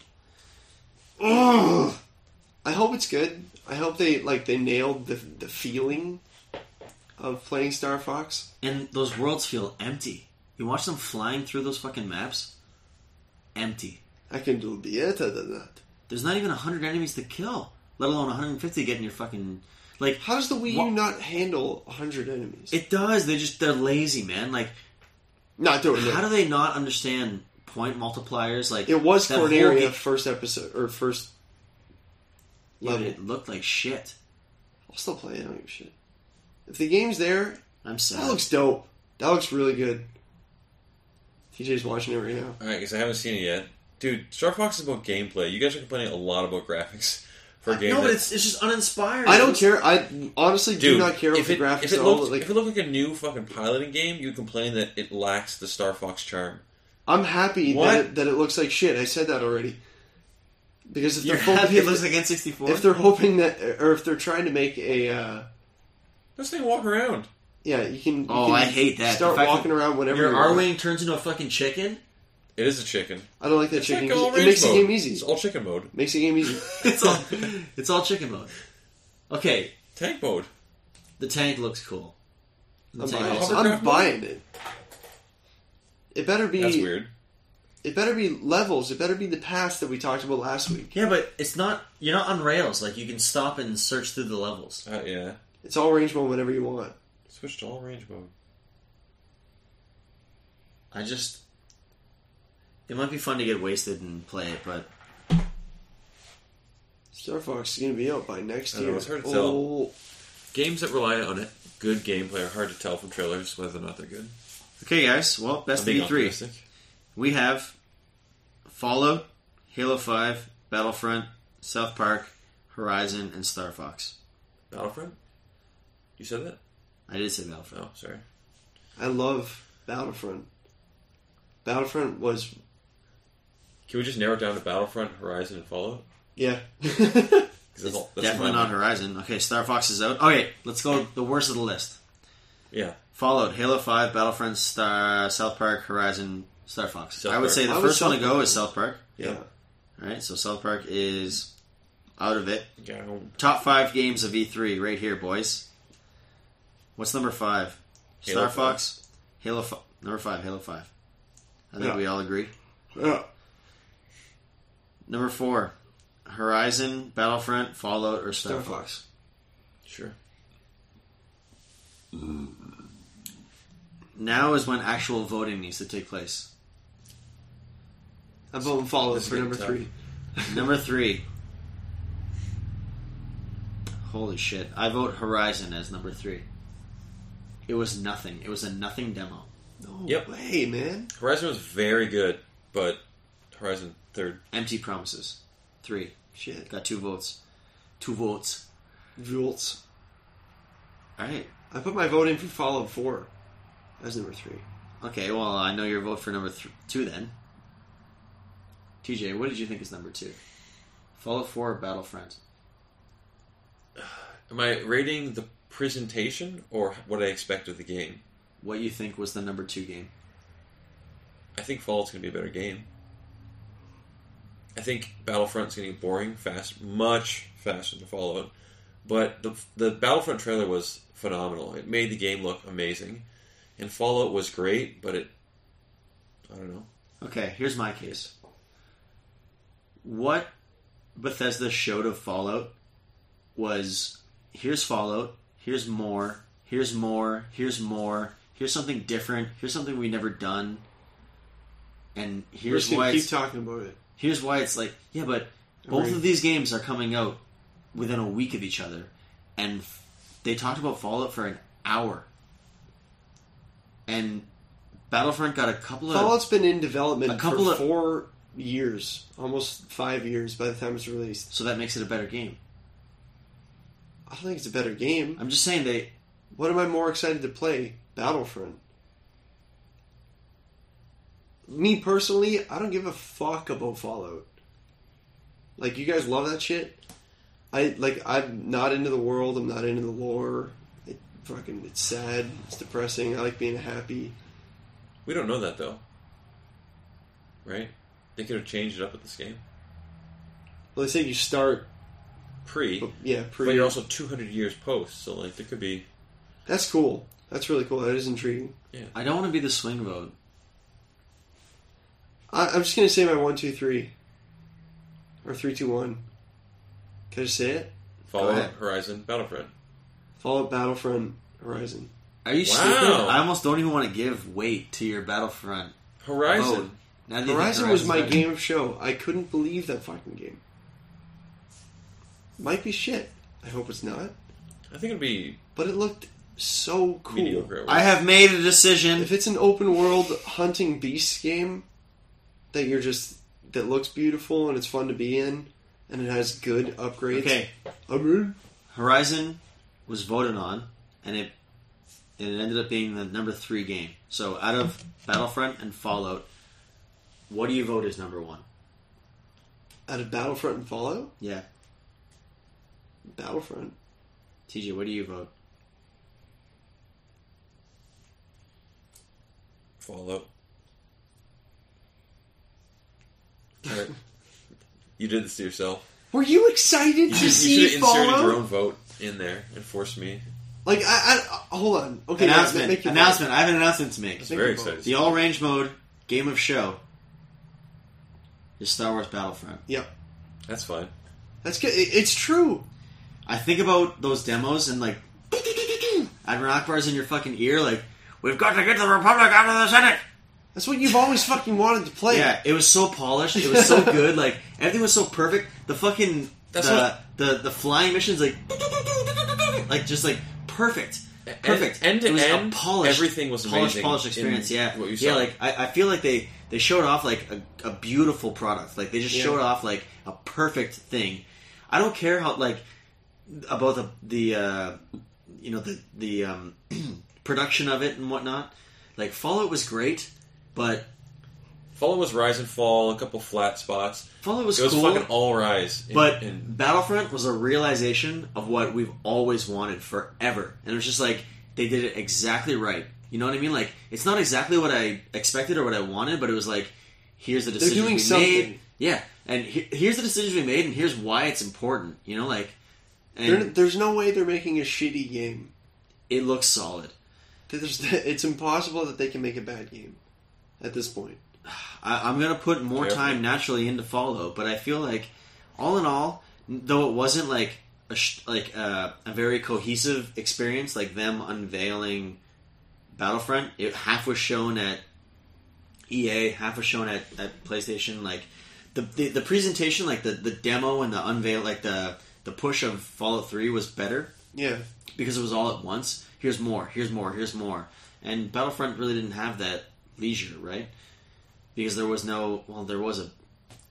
ugh. I hope it's good. I hope they like they nailed the the feeling of playing Star Fox.
And those worlds feel empty. You watch them flying through those fucking maps. Empty.
I can do better than that.
There's not even a hundred enemies to kill, let alone one hundred fifty getting your fucking like.
How does the Wii
Wha-
U not handle a hundred enemies?
It does. They just they're lazy, man. Like,
not doing
how
it.
do they not understand point multipliers? Like
It was
that whole
Corneria
game-
first episode or first
Yeah, but
level.
it looked like shit.
I'll still play it. I don't give a shit. If the game's there,
I'm sad.
that looks dope. That looks really good. T J's watching it right now.
Alright, because I haven't seen it yet. Dude, Star Fox is about gameplay. You guys are complaining a lot about graphics for a game.
no, but
that-
it's it's just uninspired.
I don't care. I honestly do
Dude,
not care about
if
the
it,
graphics
if it
at all.
looked,
Like,
if it looked like a new fucking piloting game, you'd complain that it lacks the Star Fox charm.
I'm happy
What?
that it, that it looks like shit. I said that already. Because if
You're
they're hoping,
happy
if,
it looks like N sixty-four?
if they're hoping that, or if they're trying to make a, uh,
This thing walk around.
yeah, you can. You
Oh,
can
I hate that.
Start
The fact
walking
that
around whenever
your
you want.
R-Wing turns into a fucking chicken?
It is a chicken.
I don't like that
It's
chicken.
like all
'cause it
range
makes
mode.
the game easy.
It's all chicken mode.
Makes the game easy.
It's all it's all chicken mode. Okay,
Tank mode.
the tank looks cool. The
I'm
tank
buying it.
looks-
Hovercraft
I'm buying it. It better be.
That's weird.
It better be levels. It better be the path that we talked about last week.
Yeah, but it's not. You're not on rails. Like you can stop and search through the levels.
Uh, yeah.
It's all range mode whenever you want.
Switch to all range mode.
I just. It might be fun to get wasted and play it, but
Star Fox is going to be out by next
I know,
year.
it's hard to tell.
Oh,
Games that rely on it, good gameplay are hard to tell from trailers whether or not they're good.
okay, guys. Well, best
I'm
of
being
E three.
optimistic.
We have Fallout, Halo Five, Battlefront, South Park, Horizon, and Star Fox.
Battlefront? You said that?
I did say Battlefront.
Oh, sorry.
I love Battlefront. Battlefront was,
Can we just narrow it down to Battlefront, Horizon, and Fallout?
yeah.
'Cause that's all- that's
Definitely
my
not
mind.
Horizon. Okay, Star Fox is out. Okay, let's go the worst of the list.
Yeah.
Fallout, Halo Five, Battlefront, Star, South Park, Horizon, Star Fox.
South
I would
Park.
say the
Why would
first one to
South
go
Park
is South Park.
Yeah.
All right, so South Park is out of it.
Yeah.
Top five games of E three right here, boys. What's number five?
Halo
Star
five.
Fox, Halo. F- number five, Halo Five. I think
Yeah.
we all agree.
Yeah.
Number four, Horizon, Battlefront, Fallout, or Star,
Star
Fox.
Fox.
Sure.
Now is when actual voting needs to take place.
I'm voting Fallout
This is
for
getting
number
tough.
three.
Number three. Holy shit. I vote Horizon as number three. It was nothing. It was a nothing demo.
No
Yep.
way, man.
Horizon was very good, but Horizon Third.
Empty Promises. Three.
Shit.
Got two votes. Two votes.
Volts.
All right.
I put my vote in for Fallout four as number three.
Okay, well, I know your vote for number th- two then. T J, what did you think is number two? Fallout four or Battlefront?
Am I rating the presentation or what I expect of the game?
What you think was the number two game?
I think Fallout's going to be a better game. I think Battlefront's getting boring fast, much faster than Fallout. But the the Battlefront trailer was phenomenal. It made the game look amazing. And Fallout was great, but it... I don't know.
Okay, here's my case. What Bethesda showed of Fallout was, here's Fallout, here's more, here's more, here's more, here's something different, here's something we've never done, and
We're
here's
just gonna
why
keep
it's,
talking about it.
here's why it's like, yeah, but both
Right.
of these games are coming out within a week of each other, and f- they talked about Fallout for an hour, and Battlefront got a couple of...
Fallout's been in development
A couple
for
of-
four years, almost five years by the time it's released.
So that makes it a better game.
I don't think it's a better game.
I'm just saying they...
What am I more excited to play? Battlefront. Me personally, I don't give a fuck about Fallout. Like, you guys love that shit. I like. I'm not into the world. I'm not into the lore. It fucking. It's sad. It's depressing. I like being happy.
We don't know that, though. Right? They could have changed it up with this game.
Well, they say you start.
Pre.
But, yeah, pre.
But you're also two hundred years post, so like there could be...
That's cool. That's really cool. That is intriguing.
I don't want to be the swing vote.
I, I'm just gonna say my one, two, three, or three, two, one. Can I just say it?
Fallout,
ahead.
Horizon, Battlefront.
Fallout, Battlefront, Horizon.
Are you
Wow.
stupid? I almost don't even want to give weight to your Battlefront
Horizon.
vote. Now that you think
Horizon was
Horizon's
my
better.
game of show. I couldn't believe that fucking game. Might be shit. I hope it's not.
I think it'd be
But it looked so cool.
mediocre.
I have made a decision.
If it's an open world hunting beasts game that you're just that looks beautiful and it's fun to be in and it has good upgrades.
Okay,
I'm in.
Horizon was voted on, and it and it ended up being the number three game. So out of Battlefront and Fallout, what do you vote as number one?
Out of Battlefront and Fallout?
Yeah,
Battlefront.
T J, what do you vote?
Fallout. Alright. You did this to yourself.
Were you excited
You
to
should, you
see
should have inserted
Fallout?
your own vote in there and forced me.
Like I, I hold on. Okay,
announcement.
make your
announcement. I have an announcement to make.
It's
Think
very
about
excited.
The all range mode game of show is Star Wars Battlefront.
vote. Yep,
That's fine.
that's good. It, it's true.
I think about those demos and like Admiral Akbar's in your fucking ear, like we've got to get the Republic out of the Senate.
That's what you've always fucking wanted to play.
Yeah, it was so polished. It was so good. Like everything was so perfect. The fucking
That's
the,
what-
the the flying missions, like like just like perfect, perfect.
End to
it was
end,
a polished,
everything was
polished,
amazing
polished experience.
in
Yeah,
what you
yeah.
saw.
Like I, I feel like they they showed off like a, a beautiful product. Like they just
Yeah.
showed off like a perfect thing. I don't care how like about the the uh, you know the the um, production of it and whatnot. Like Fallout was great, but
Fallout was rise and fall, a couple flat spots.
Fallout was
It was
cool.
fucking all rise. in-
But
in-
Battlefront was a realization of what we've always wanted forever. And it was just like, they did it exactly right. You know what I mean? Like, it's not exactly what I expected or what I wanted, but it was like, here's the decision
doing
we
something.
made. Yeah. And he- here's the decisions we made, and here's why it's important. You know, like,
There-
and
there's no way they're making a shitty game.
it looks solid.
There's, it's impossible that they can make a bad game at this point.
I, I'm going to put more
Careful.
time naturally into Fallout, but I feel like, all in all, though it wasn't like a sh- like uh, a very cohesive experience, like them unveiling Battlefront. It half was shown at E A, half was shown at, at PlayStation. Like the, the the presentation, like the, the demo and the unveil, like the the push of Fallout three was better
Yeah.
because it was all at once. Here's more, here's more, here's more, and Battlefront really didn't have that leisure, right? Because there was no, well, there was a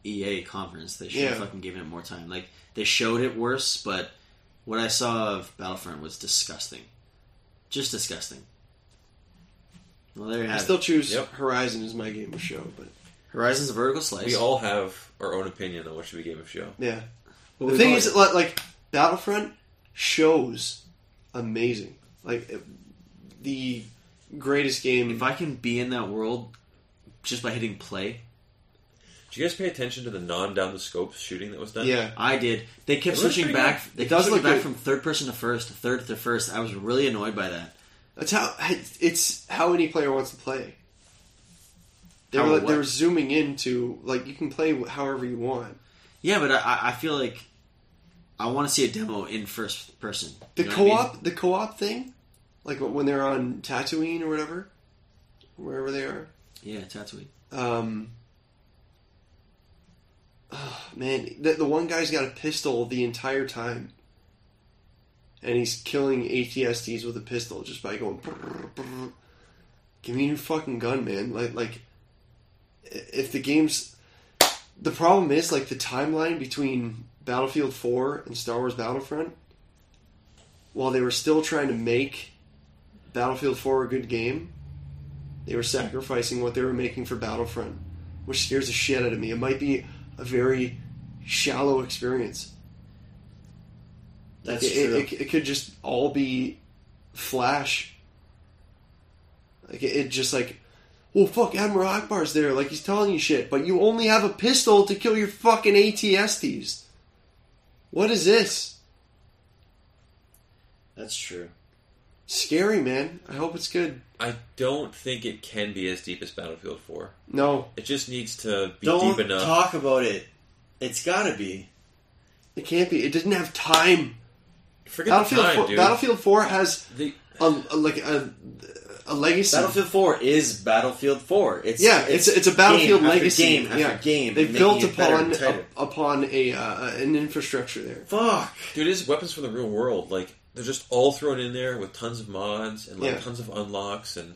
E A conference. They should
Yeah.
have fucking given it more time. Like, they showed it worse, but what I saw of Battlefront was disgusting. Just disgusting. Well, there you
I
have
still
it.
choose
Yep.
Horizon as my game of show, but
Horizon's a vertical slice.
We all have our own opinion on what should be game of show.
yeah.
Well,
the
we've
thing
all-
is, like, like Battlefront shows amazing. Like it- the greatest game.
if I can be in that world just by hitting play,
Did you guys pay attention to the non down the scope shooting that was done?
yeah,
I did. They kept
It looks
switching
pretty
back.
good.
They
It
kept
does
switching
look
back
good.
from third person to first, third to first. I was really annoyed by that.
that's how it's how any player wants to play. They
How
were
what?
they were zooming into like you can play however you want.
Yeah, but I, I feel like I want to see a demo in first person.
The
You know what I mean?
co-op, the co-op thing, like when they're on Tatooine or whatever, wherever they are.
Yeah, Tatooine.
Um, oh, man, the, the one guy's got a pistol the entire time, and he's killing A T S Ts with a pistol just by going. Brr, brr. Give me your fucking gun, man! Like, like, if the game's the problem is like the timeline between Battlefield four and Star Wars Battlefront. While they were still trying to make Battlefield four a good game, they were sacrificing what they were making for Battlefront, which scares the shit out of me. It might be a very shallow experience.
That's
Like, it,
true.
It, it, it could just all be flash. Like it, it just like, well, fuck, Admiral Akbar's there, like he's telling you shit, but you only have a pistol to kill your fucking A T S Ts. What is this?
That's true.
Scary, man. I hope it's good.
I don't think it can be as deep as Battlefield four.
No,
It just needs to be
Don't
deep enough.
talk about it. It's gotta be.
it can't be. It didn't have time.
Forget
Battlefield,
the time,
four,
dude.
Battlefield four has
The,
a, a like a, a legacy.
Battlefield four is Battlefield four. It's
Yeah, it's it's a Battlefield
game after
legacy.
game after
yeah.
game.
They've
making
built
it better
upon
and tighter.
a, upon a uh, an infrastructure there.
Fuck.
dude, it is weapons from the real world. Like, they're just all thrown in there with tons of mods and like
Yeah.
tons of unlocks and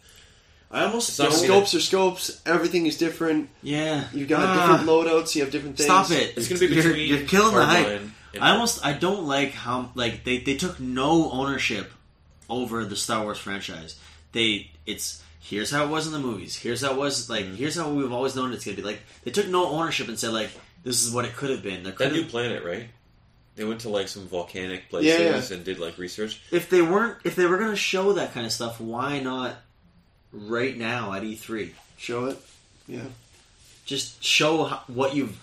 I almost
It's not
don't.
gonna-
Scopes are scopes. Everything is different.
Yeah.
You've got
Ah,
different loadouts. You have different things.
Stop it.
it's going to be
You're-
between
You're, killing the hype.
Hardline and-
I almost I don't like how like they, they took no ownership over the Star Wars franchise. They it's here's how it was in the movies. Here's how it was like
Mm-hmm.
here's how we've always known it's gonna be. Like they took no ownership and said like this is what it could have been. There
that
could
new
have
planet, right? They went to like some volcanic places
Yeah, yeah.
and did like research.
if they weren't if they were gonna show that kind of stuff, why not right now at E three?
Show it. Yeah.
Just show how, what you've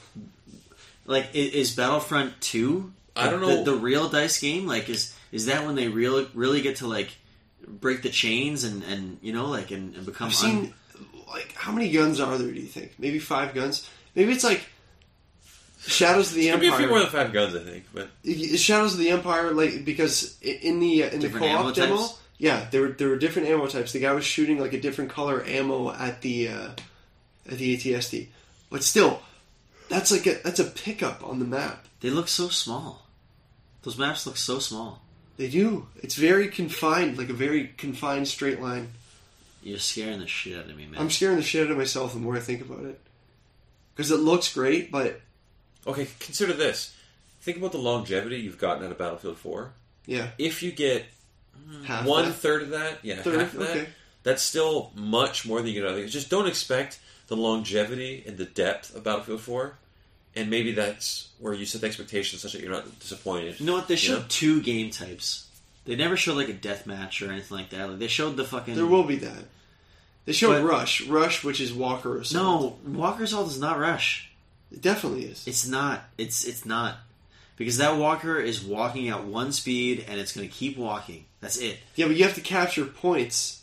like. i- Is Battlefront two?
I don't
the,
know.
the real dice game. Like, is is that when they really really get to like break the chains and and you know like and, and become?
I've seen like how many guns are there? Do you think maybe five guns? Maybe it's like Shadows of the
There'll be a few
Empire.
more than five guns, I think. But
Shadows of the Empire, like because i- in the uh, in the
Different
co-op
ammo
demo,
types?
yeah, there were there were different ammo types. The guy was shooting like a different color ammo at the uh, at the A T S T, but still, that's like a that's a pickup on the map.
they look so small. Those maps look so small.
They do. It's very confined, like a very confined straight line.
You're scaring the shit out of me, man.
I'm scaring the shit out of myself the more I think about it, because it looks great, but
okay, consider this. Think about the longevity you've gotten out of Battlefield four.
yeah,
If you get
half
one
that.
third of that, yeah,
Third,
half of that,
okay.
that's still much more than you get out of it. Just don't expect the longevity and the depth of Battlefield four, and maybe that's where you set the expectations such that you're not disappointed.
You know what? They showed
know?
two game types. They never showed like a death match or anything like that. Like, they showed the fucking.
There will be that. They showed
But-
Rush, Rush, which is Walker Assault.
No, Walker Assault is not Rush.
It definitely is.
It's not. It's it's not. Because that walker is walking at one speed and it's going to keep walking. That's it.
Yeah, but you have to capture points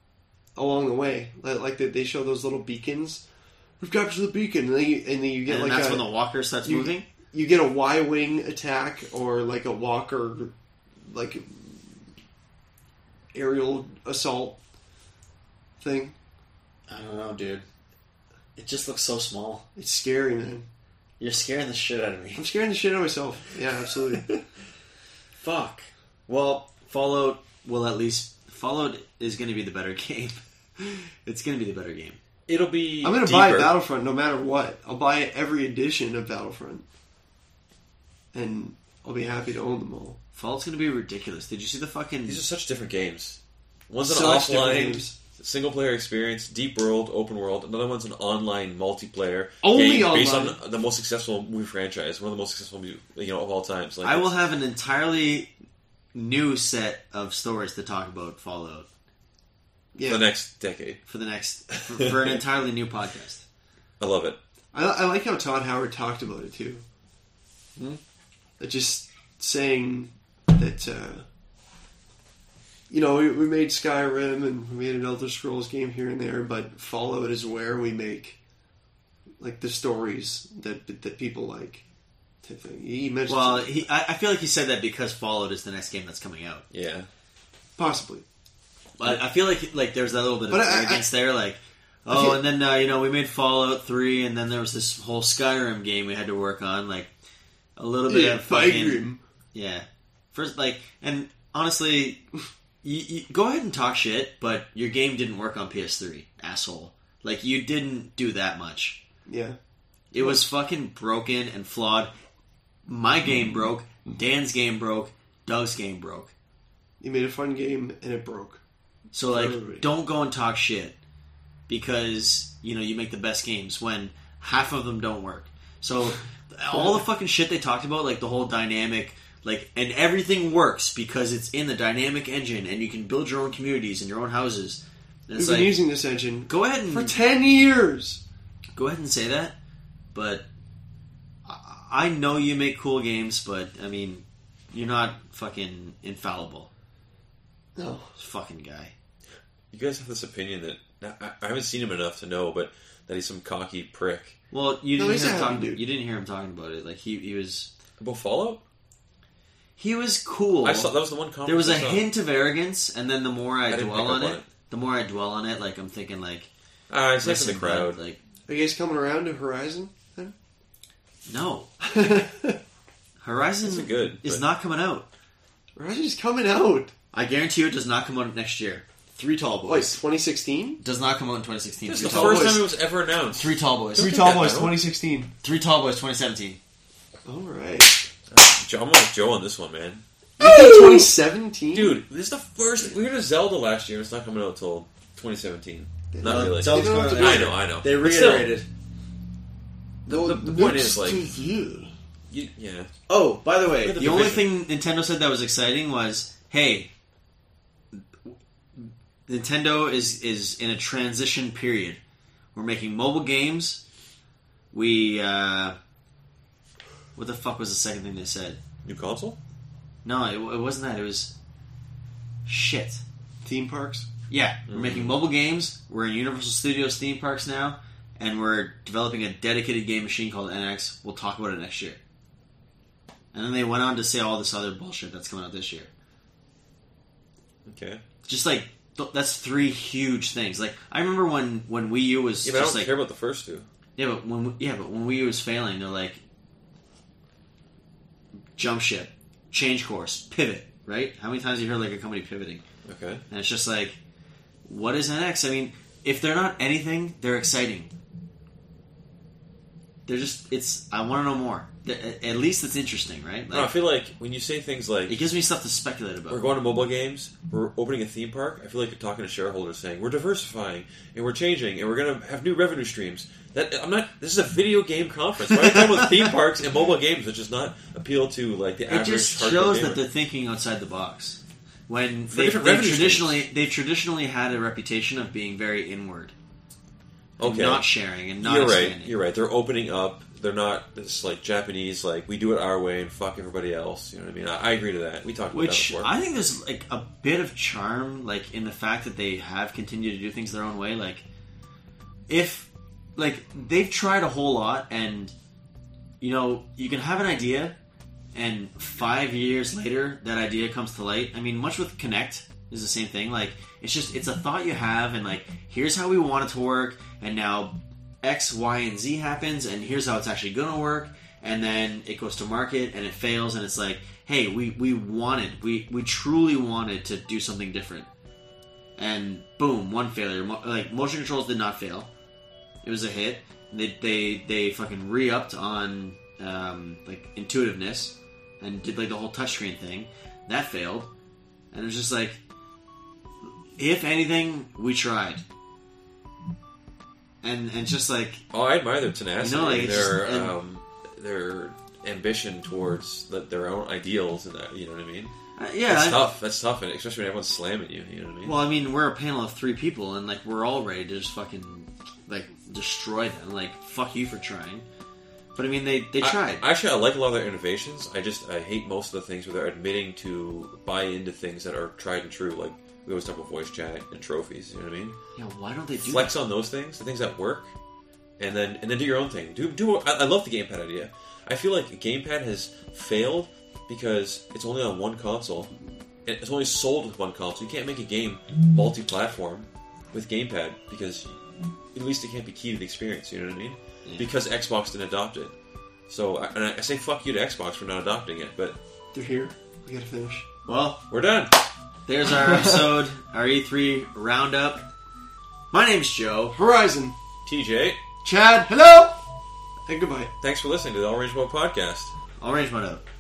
along the way. Like, like they, they show those little beacons. We've captured the beacon, and then you, and then you get
And
like
that's
a,
when the walker starts
you,
moving.
You get a Y wing attack or like a Walker, like aerial assault thing.
I don't know, dude. It just looks so small.
It's scary, man.
You're scaring the shit out of me.
I'm scaring the shit out of myself. Yeah, absolutely.
Fuck. Well, Fallout will at least... Fallout is going to be the better game. It's going to be the better game.
it'll be.
I'm going to
deeper.
buy Battlefront no matter what. I'll buy every edition of Battlefront, and I'll be happy to own them all.
Fallout's going to be ridiculous. Did you see the fucking?
These are such different games. One's an
Such different
offline
games.
single player experience, deep world, open world. Another one's an online multiplayer
Only
game based
online.
on the most successful movie franchise, one of the most successful movie, you know of all times. Like
I will
it's-
have an entirely new set of stories to talk about Fallout
Yeah,
for the next decade.
for the next for, for an entirely new podcast.
I love it.
I, I like how Todd Howard talked about it too.
Hmm?
That just saying that, uh, you know, we, we made Skyrim and we made an Elder Scrolls game here and there, but Fallout is where we make like the stories that that people like. Type thing. He mentioned
Well,
something.
he, I, I feel like he said that because Fallout is the next game that's coming out.
Yeah.
possibly.
But I feel like like there's that little bit of
But I- I-
arrogance there, like,
I
oh,
feel-
and then uh, you know we made Fallout three, and then there was this whole Skyrim game we had to work on, like a little bit
Yeah,
of fucking
Skyrim.
yeah. First, like, and honestly, you, you go ahead and talk shit, but your game didn't work on P S three, asshole. Like you didn't do that much.
Yeah.
It was fucking broken and flawed. My game broke. Dan's game broke. Doug's game broke.
You made a fun game and it broke.
So like,
Totally.
don't go and talk shit because you know you make the best games when half of them don't work. So all the fucking shit they talked about, like the whole dynamic, like, and everything works because it's in the dynamic engine, and you can build your own communities and your own houses. And
We've
it's
been
like,
using this engine
go ahead and
for ten years.
go ahead and say that, but I- I know you make cool games, but I mean, you're not fucking infallible.
No.
Fucking guy.
You guys have this opinion that I, I haven't seen him enough to know, but that he's some cocky prick.
Well, you
No,
didn't
he's
hear
a
him
happy
talking.
dude.
You didn't hear him talking about it. Like he, he was,
About Fallout?
he was cool.
I saw that was the one conference
There was a
I saw.
hint of arrogance, and then the more I,
I didn't
dwell
pick up
on
on
it,
it.
the more I dwell on it, like I'm thinking, like,
Ah, it's like
listen,
the crowd.
bud, like,
Are you guys coming around to Horizon then?
no,
It's
Horizon
good,
is
but-
not coming out.
Horizon's coming out.
I guarantee you, it does not come out next year. Three Tall
What,
Boys
twenty sixteen?
does not come out in twenty sixteen.
It's
Three
the
Tall,
first
Boys.
time it was ever announced.
Three Tall Boys.
Don't
Three,
take
Tall
that
Boys
down.
twenty sixteen.
Three Tall Boys, twenty seventeen.
Alright.
Joe, I'm like Joe on this one, man.
twenty seventeen?
Dude, this is the first. We were to Zelda last year, and it's not coming out until twenty seventeen. Not
Uh,
really.
Zelda's
They don't
coming
have
out
to
I
next
know,
year.
I know.
They
But still,
reiterated.
The, the, the point is, like, you, yeah.
Oh, by the way,
Look at
the,
the
only
division.
thing Nintendo said that was exciting was, hey, Nintendo is is in a transition period. We're making mobile games. We uh, what the fuck was the second thing they said?
New console?
No, it, it wasn't that. It was shit.
Theme parks?
Yeah, we're making mobile games. We're in Universal Studios theme parks now, and we're developing a dedicated game machine called N X. We'll talk about it next year. And then they went on to say all this other bullshit that's coming out this year.
Okay.
Just like th- that's three huge things. Like I remember when when Wii U was
Yeah, but I
just
don't
like
care about the first two.
yeah, but when yeah, but when Wii U was failing, they're like jump ship, change course, pivot. Right? How many times have you heard like a company pivoting?
Okay.
And it's just like, what is N X? I mean, if they're not anything, they're exciting. They're just, it's, I want to know more. Th- At least it's interesting, right?
No, I
Like,
feel like when you say things like,
it gives me stuff to speculate about.
we're going to mobile games, we're opening a theme park, I feel like you're talking to shareholders saying, we're diversifying, and we're changing, and we're going to have new revenue streams. That I'm not. This is a video game conference. Why are you talking about theme parks and mobile games, which does not appeal to like the
It
average
just
hardcore
shows
gamer?
that they're thinking outside the box. When
For
they've,
different
they've
revenue
traditionally
streams.
they've traditionally had a reputation of being very inward, and
Okay.
not sharing and not
You're right.
expanding.
You're right. They're opening up. They're not this like Japanese. Like we do it our way and fuck everybody else. You know what I mean? I, I agree to that. We talked about
Which
that before.
I think there's like a bit of charm, like in the fact that they have continued to do things their own way. Like, if like they've tried a whole lot, and you know you can have an idea, and five years later that idea comes to light. I mean, much with Connect is the same thing. Like, it's just it's a thought you have, and like here's how we want it to work, and now X, Y, and Z happens, and here's how it's actually going to work. And then it goes to market, and it fails, and it's like, hey, we, we wanted, we, we truly wanted to do something different. And boom, one failure. Mo- like, motion controls did not fail. It was a hit. They they they fucking re-upped on um, like intuitiveness and did like the whole touchscreen thing. That failed, and it was just like, if anything, we tried. And and just like,
oh, I admire their tenacity,
you know, like,
and
it's
their
just- and-
um, their ambition towards the, their own ideals, and that, you know what I mean.
uh, yeah,
That's
I-
tough. That's tough, and especially when everyone's slamming you. You know what I mean?
Well, I mean, we're a panel of three people, and like we're all ready to just fucking like destroy them. Like, fuck you for trying. But I mean, they they tried.
I, actually, I like a lot of their innovations. I just I hate most of the things where they're admitting to buy into things that are tried and true. Like we always talk about voice chat and trophies. You know what I mean?
yeah, why don't they do
Flex
that?
on those things, the things that work, and then and then do your own thing. Do do. I, I love the gamepad idea. I feel like a gamepad has failed because it's only on one console. And it's only sold with one console. You can't make a game multi-platform with gamepad because at least it can't be key to the experience. You know what I mean?
Yeah.
Because Xbox didn't adopt it. So, I- and I say fuck you to Xbox for not adopting it, but
They're here. We gotta finish.
Well,
we're done.
there's our episode, our E three roundup. My name's Joe.
Horizon.
T J,
Chad. Hello. And goodbye.
thanks for listening to the All Range Mode podcast.
I'll arrange my note.